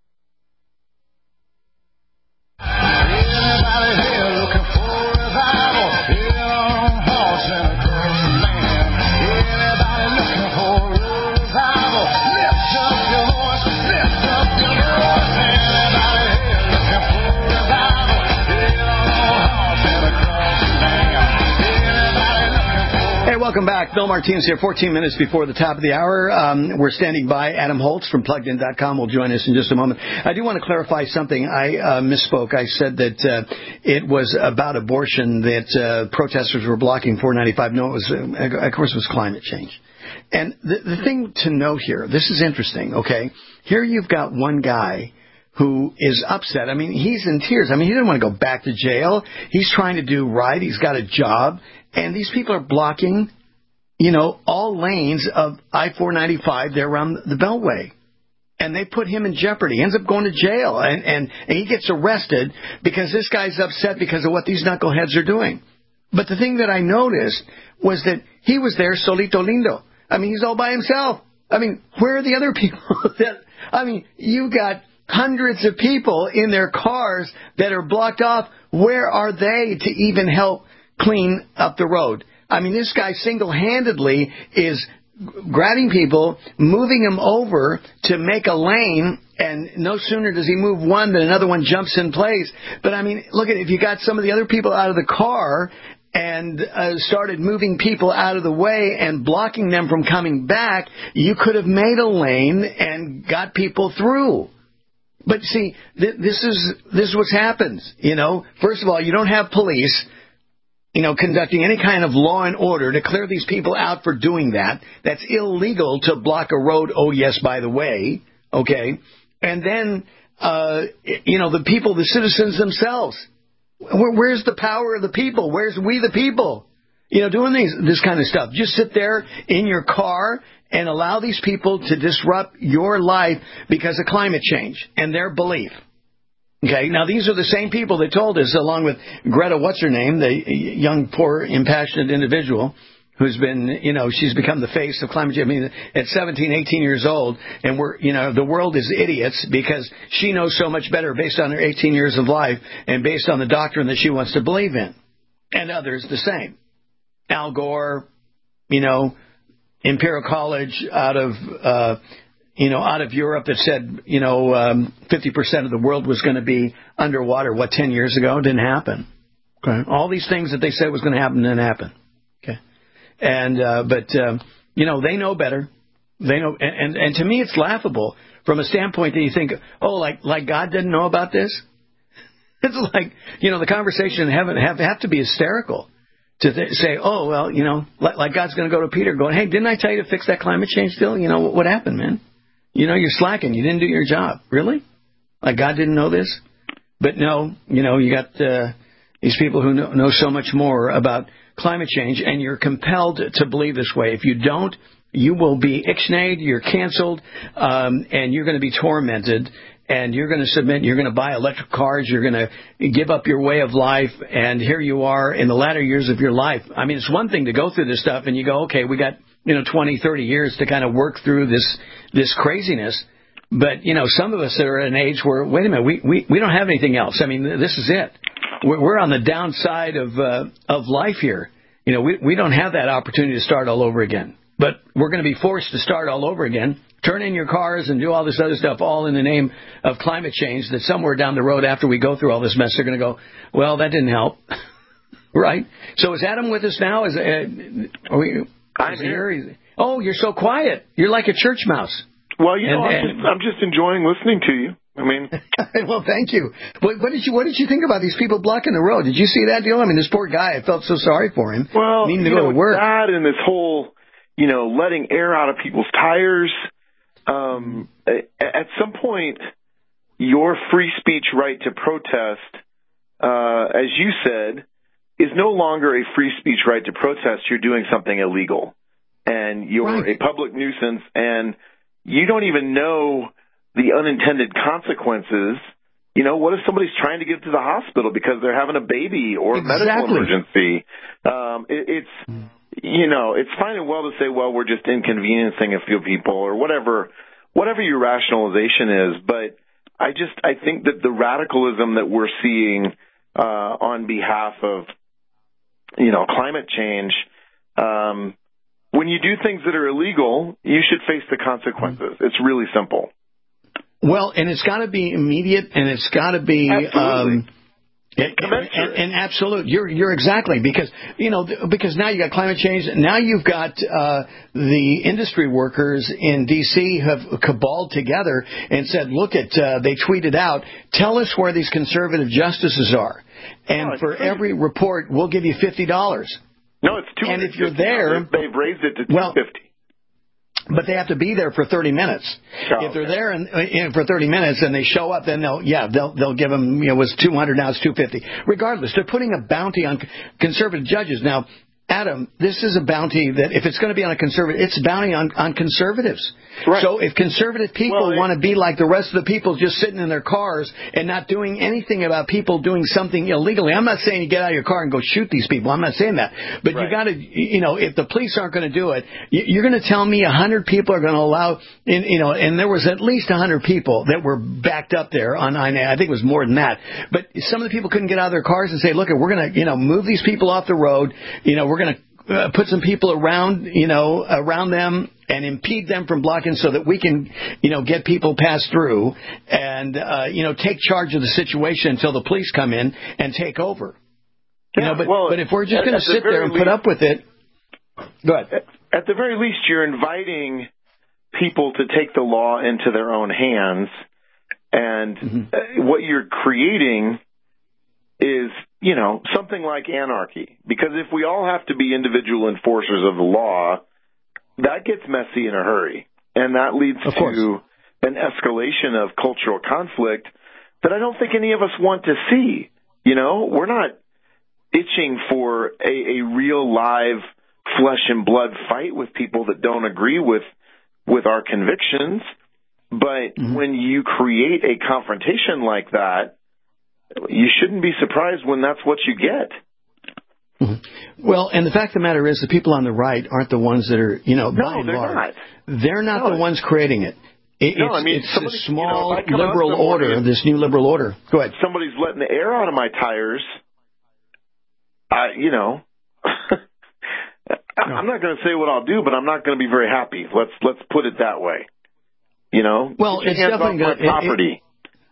Anybody here looking for a revival? Here on horse and a cross man. Anybody looking for a revival? Lift up your voice, lift up your voice. Anybody here looking for a revival? Here on horse and a cross man. Anybody looking for... Hey, welcome back. Bill Martinez here, fourteen minutes before the top of the hour. Um, we're standing by. Adam Holtz from plugged in dot com will join us in just a moment. I do want to clarify something. I uh, misspoke. I said that uh, it was about abortion that uh, protesters were blocking four ninety-five. No, it was, uh, of course, it was climate change. And the, the thing to note here, this is interesting, okay? Here you've got one guy who is upset. I mean, he's in tears. I mean, he doesn't want to go back to jail. He's trying to do right. He's got a job. And these people are blocking, you know, all lanes of I four ninety-five there around the Beltway. And they put him in jeopardy. He ends up going to jail. And, and, and he gets arrested because this guy's upset because of what these knuckleheads are doing. But the thing that I noticed was that he was there solito lindo. I mean, he's all by himself. I mean, where are the other people? that I mean, you got hundreds of people in their cars that are blocked off. Where are they to even help clean up the road? I mean, this guy single-handedly is grabbing people, moving them over to make a lane, and no sooner does he move one than another one jumps in place. But, I mean, look at if you got some of the other people out of the car and uh, started moving people out of the way and blocking them from coming back, you could have made a lane and got people through. But, see, th- this is this is what happens, you know. First of all, you don't have police, you know, conducting any kind of law and order to clear these people out for doing that. That's illegal to block a road. Oh, yes, by the way. Okay. And then, uh, you know, the people, the citizens themselves. Where, where's the power of the people? Where's we the people? You know, doing these, this kind of stuff. Just sit there in your car and allow these people to disrupt your life because of climate change and their belief. Okay, now these are the same people that told us, along with Greta, what's her name, the young, poor, impassionate individual who's been, you know, she's become the face of climate change. I mean, at seventeen, eighteen years old, and we're, you know, the world is idiots because she knows so much better based on her eighteen years of life and based on the doctrine that she wants to believe in. And others the same. Al Gore, you know, Imperial College out of, uh, you know, out of Europe that said, you know, um, fifty percent of the world was going to be underwater, what, ten years ago? It didn't happen. Okay. All these things that they said was going to happen didn't happen. Okay. And, uh, but, um, you know, they know better. They know, and, and, and to me it's laughable from a standpoint that you think, oh, like, like God didn't know about this? It's like, you know, the conversation in heaven have, have to be hysterical to th- say, oh, well, you know, like, like God's going to go to Peter going, hey, didn't I tell you to fix that climate change deal? You know, what, what happened, man? You know, you're slacking. You didn't do your job. Really? Like God didn't know this? But no, you know, you got uh, these people who know, know so much more about climate change, and you're compelled to believe this way. If you don't, you will be ixnayed, you're canceled, um, and you're going to be tormented, and you're going to submit, you're going to buy electric cars, you're going to give up your way of life, and here you are in the latter years of your life. I mean, it's one thing to go through this stuff, and you go, okay, we got, you know, twenty, thirty years to kind of work through this this craziness. But, you know, some of us are at an age where, wait a minute, we, we, we don't have anything else. I mean, this is it. We're, we're on the downside of uh, of life here. You know, we, we don't have that opportunity to start all over again. But we're going to be forced to start all over again, turn in your cars and do all this other stuff, all in the name of climate change, that somewhere down the road after we go through all this mess, they're going to go, well, that didn't help. Right? So is Adam with us now? Is, uh, are we, I'm is here. here? Oh, you're so quiet. You're like a church mouse. Well, you know, And- I'm, and- just, I'm just enjoying listening to you. I mean, well, thank you. What, what did you What did you think about these people blocking the road? Did you see that deal? I mean, this poor guy. I felt so sorry for him. well, needing to you go know, to work. that and this whole, you know, letting air out of people's tires. Um, a- at some point, your free speech right to protest, uh, as you said, is no longer a free speech right to protest. You're doing something illegal, and you're Right. a public nuisance, and you don't even know the unintended consequences. You know, what if somebody's trying to get to the hospital because they're having a baby or a medical Exactly. emergency? Um, it, it's, you know, it's fine and well to say, well, we're just inconveniencing a few people or whatever, whatever your rationalization is. But I just, I think that the radicalism that we're seeing uh, on behalf of, you know, climate change, um, when you do things that are illegal, you should face the consequences. It's really simple. Well, and it's got to be immediate, and it's got to be Absolutely. um, and, and, and absolute. You're you're exactly because you know because now you got climate change. Now you've got uh, the industry workers in D C have caballed together and said, "Look at." Uh, they tweeted out, "Tell us where these conservative justices are, and Oh, it's for crazy. every report, we'll give you fifty dollars." No, it's two. And if you're there, they've raised it to two well, fifty. But they have to be there for thirty minutes. Oh, if they're there and, and for thirty minutes and they show up, then they'll yeah they'll they'll give them, you know, it was two hundred, now it's two fifty. Regardless, they're putting a bounty on conservative judges. Now, Adam, this is a bounty that if it's going to be on a conservative, it's a bounty on on conservatives. Right. So if conservative people Well, it- want to be like the rest of the people, just sitting in their cars and not doing anything about people doing something illegally, I'm not saying you get out of your car and go shoot these people. I'm not saying that. But Right. you got to, you know, if the police aren't going to do it, you- you're going to tell me a hundred people are going to allow, in, you know, and there was at least a hundred people that were backed up there on I I think it was more than that. But some of the people couldn't get out of their cars and say, look, we're going to, you know, move these people off the road. You know, we're going to Uh, put some people around, you know, around them and impede them from blocking so that we can, you know, get people passed through and, uh, you know, take charge of the situation until the police come in and take over. You Yeah, know, but, well, but if we're just at- going at to the sit there very and put least- up with it, go ahead. At, at the very least, you're inviting people to take the law into their own hands, and Mm-hmm. uh, what you're creating is, you know, something like anarchy. Because if we all have to be individual enforcers of the law, that gets messy in a hurry. And that leads Of course. to an escalation of cultural conflict that I don't think any of us want to see. You know, we're not itching for a, a real live flesh and blood fight with people that don't agree with, with our convictions. But Mm-hmm. when you create a confrontation like that, you shouldn't be surprised when that's what you get. Mm-hmm. Well, and the fact of the matter is the people on the right aren't the ones that are, you know, no, by and they're large. Not. They're not no. the ones creating it. it no, it's, I mean, it's somebody, a small you know, liberal order, morning, this new liberal order. Go ahead. Somebody's letting the air out of my tires. I, you know, I'm not going to say what I'll do, but I'm not going to be very happy. Let's let's put it that way. You know, well, it's definitely going to property.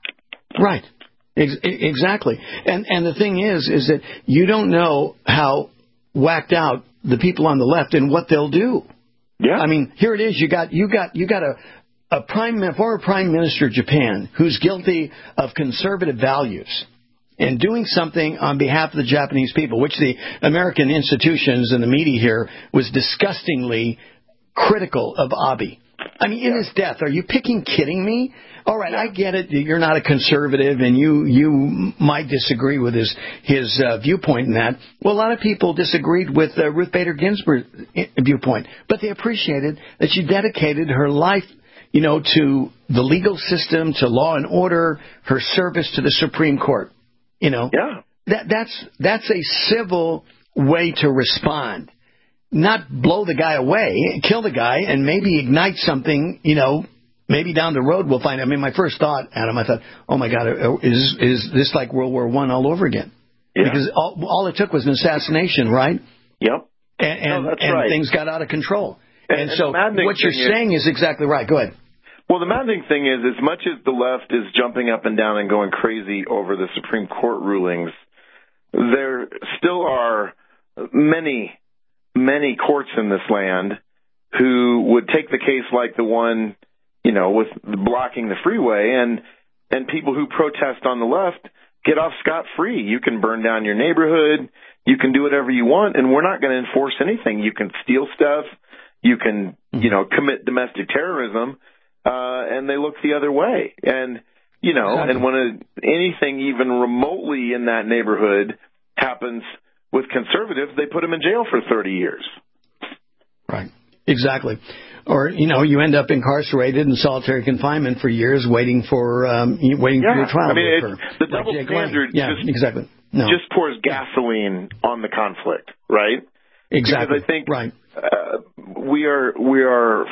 It, right. Ex- exactly. And and the thing is, is that you don't know how whacked out the people on the left and what they'll do. Yeah. I mean, here it is. You got you got you got a a prime former prime minister of Japan who's guilty of conservative values and doing something on behalf of the Japanese people, which the American institutions and the media here was disgustingly critical of Abe. I mean, in yeah. his death, are you picking kidding me? All right, yeah. I get it. You're not a conservative, and you you might disagree with his his uh, viewpoint in that. Well, a lot of people disagreed with uh, Ruth Bader Ginsburg's viewpoint, but they appreciated that she dedicated her life, you know, to the legal system, to law and order, her service to the Supreme Court. You know, yeah. that that's that's a civil way to respond. Not blow the guy away, kill the guy, and maybe ignite something, you know, maybe down the road we'll find. I mean, my first thought, Adam, I thought, oh, my God, is is this like World War One all over again? Yeah. Because all, all it took was an assassination, right? Yep. And, and, no, that's and right. things got out of control. And, and, and so what you're saying is, is exactly right. Go ahead. Well, the maddening thing is, as much as the left is jumping up and down and going crazy over the Supreme Court rulings, there still are many many courts in this land who would take the case like the one, you know, with blocking the freeway, and and people who protest on the left get off scot-free. You can burn down your neighborhood, you can do whatever you want, and we're not going to enforce anything. You can steal stuff, you can, you know, commit domestic terrorism, uh, and they look the other way. And, you know, exactly. and when a, anything even remotely in that neighborhood happens with conservatives, they put them in jail for thirty years. Right. Exactly. Or, you know, you end up incarcerated in solitary confinement for years waiting for um, waiting yeah. for your trial. I mean, to it's, the double like standard yeah, just, exactly. No. just pours gasoline on the conflict, right? Exactly. Because I think right. uh, we are we are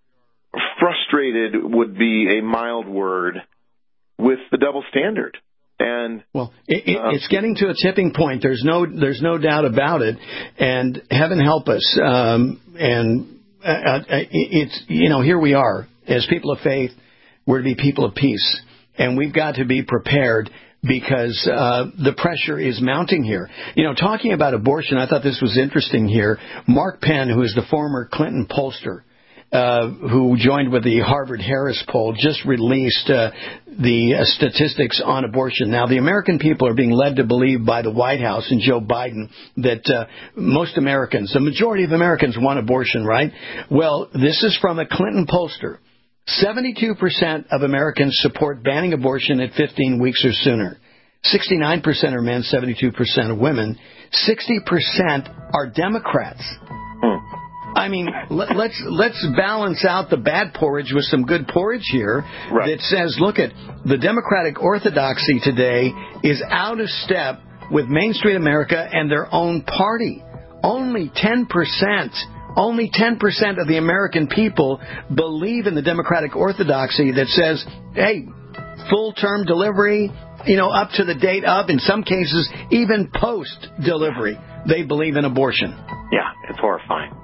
frustrated would be a mild word with the double standard. And well, it, it, uh, it's getting to a tipping point. There's no, there's no doubt about it. And heaven help us. Um, and uh, it's, you know, here we are as people of faith. We're to be people of peace, and we've got to be prepared because uh, the pressure is mounting here. You know, talking about abortion, I thought this was interesting here. Mark Penn, who is the former Clinton pollster, Uh, who joined with the Harvard-Harris poll, just released uh, the uh, statistics on abortion. Now, the American people are being led to believe by the White House and Joe Biden that uh, most Americans, the majority of Americans, want abortion, right? Well, this is from a Clinton pollster. seventy-two percent of Americans support banning abortion at fifteen weeks or sooner. sixty-nine percent are men, seventy-two percent are women. sixty percent are Democrats. Hmm. I mean, let, let's let's balance out the bad porridge with some good porridge here right. that says, look at the Democratic orthodoxy today is out of step with Main Street America and their own party. Only ten percent, only ten percent of the American people believe in the Democratic orthodoxy that says, hey, full-term delivery, you know, up to the date of, in some cases, even post-delivery, they believe in abortion. Yeah, it's horrifying.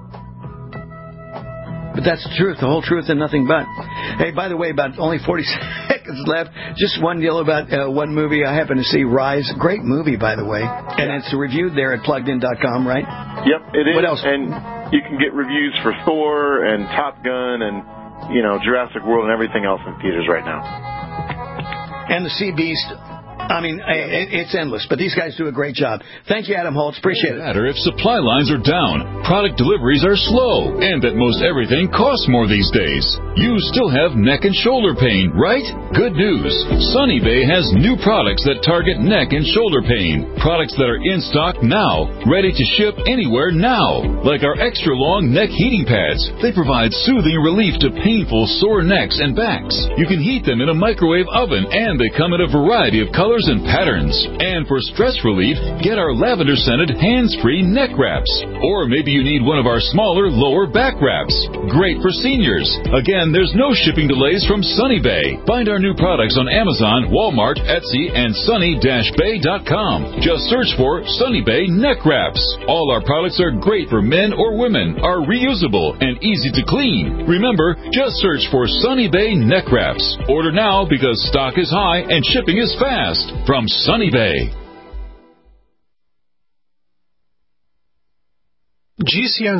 But that's the truth, the whole truth and nothing but. Hey, by the way, about only forty seconds left. Just one deal about uh, one movie I happened to see, Rise. Great movie, by the way. And yeah. it's reviewed there at plugged in dot com, right? Yep, it is. What else? And you can get reviews for Thor and Top Gun and, you know, Jurassic World and everything else in theaters right now. And the Sea Beast. I mean, it's endless, but these guys do a great job. Thank you, Adam Holtz. Appreciate it. Matter if supply lines are down, product deliveries are slow and that most everything costs more these days. You still have neck and shoulder pain, right? Good news. Sunny Bay has new products that target neck and shoulder pain. Products that are in stock now, ready to ship anywhere now. Like our extra long neck heating pads. They provide soothing relief to painful sore necks and backs. You can heat them in a microwave oven and they come in a variety of colors and patterns. And for stress relief, get our lavender scented hands-free neck wraps. Or maybe you need one of our smaller lower back wraps. Great for seniors. Again, there's no shipping delays from Sunny Bay. Find our new products on Amazon, Walmart, Etsy, and sunny dash bay dot com. Just search for Sunny Bay neck wraps. All our products are great for men or women, are reusable, and easy to clean. Remember, just search for Sunny Bay neck wraps. Order now because stock is high and shipping is fast. From Sunny Bay. G C N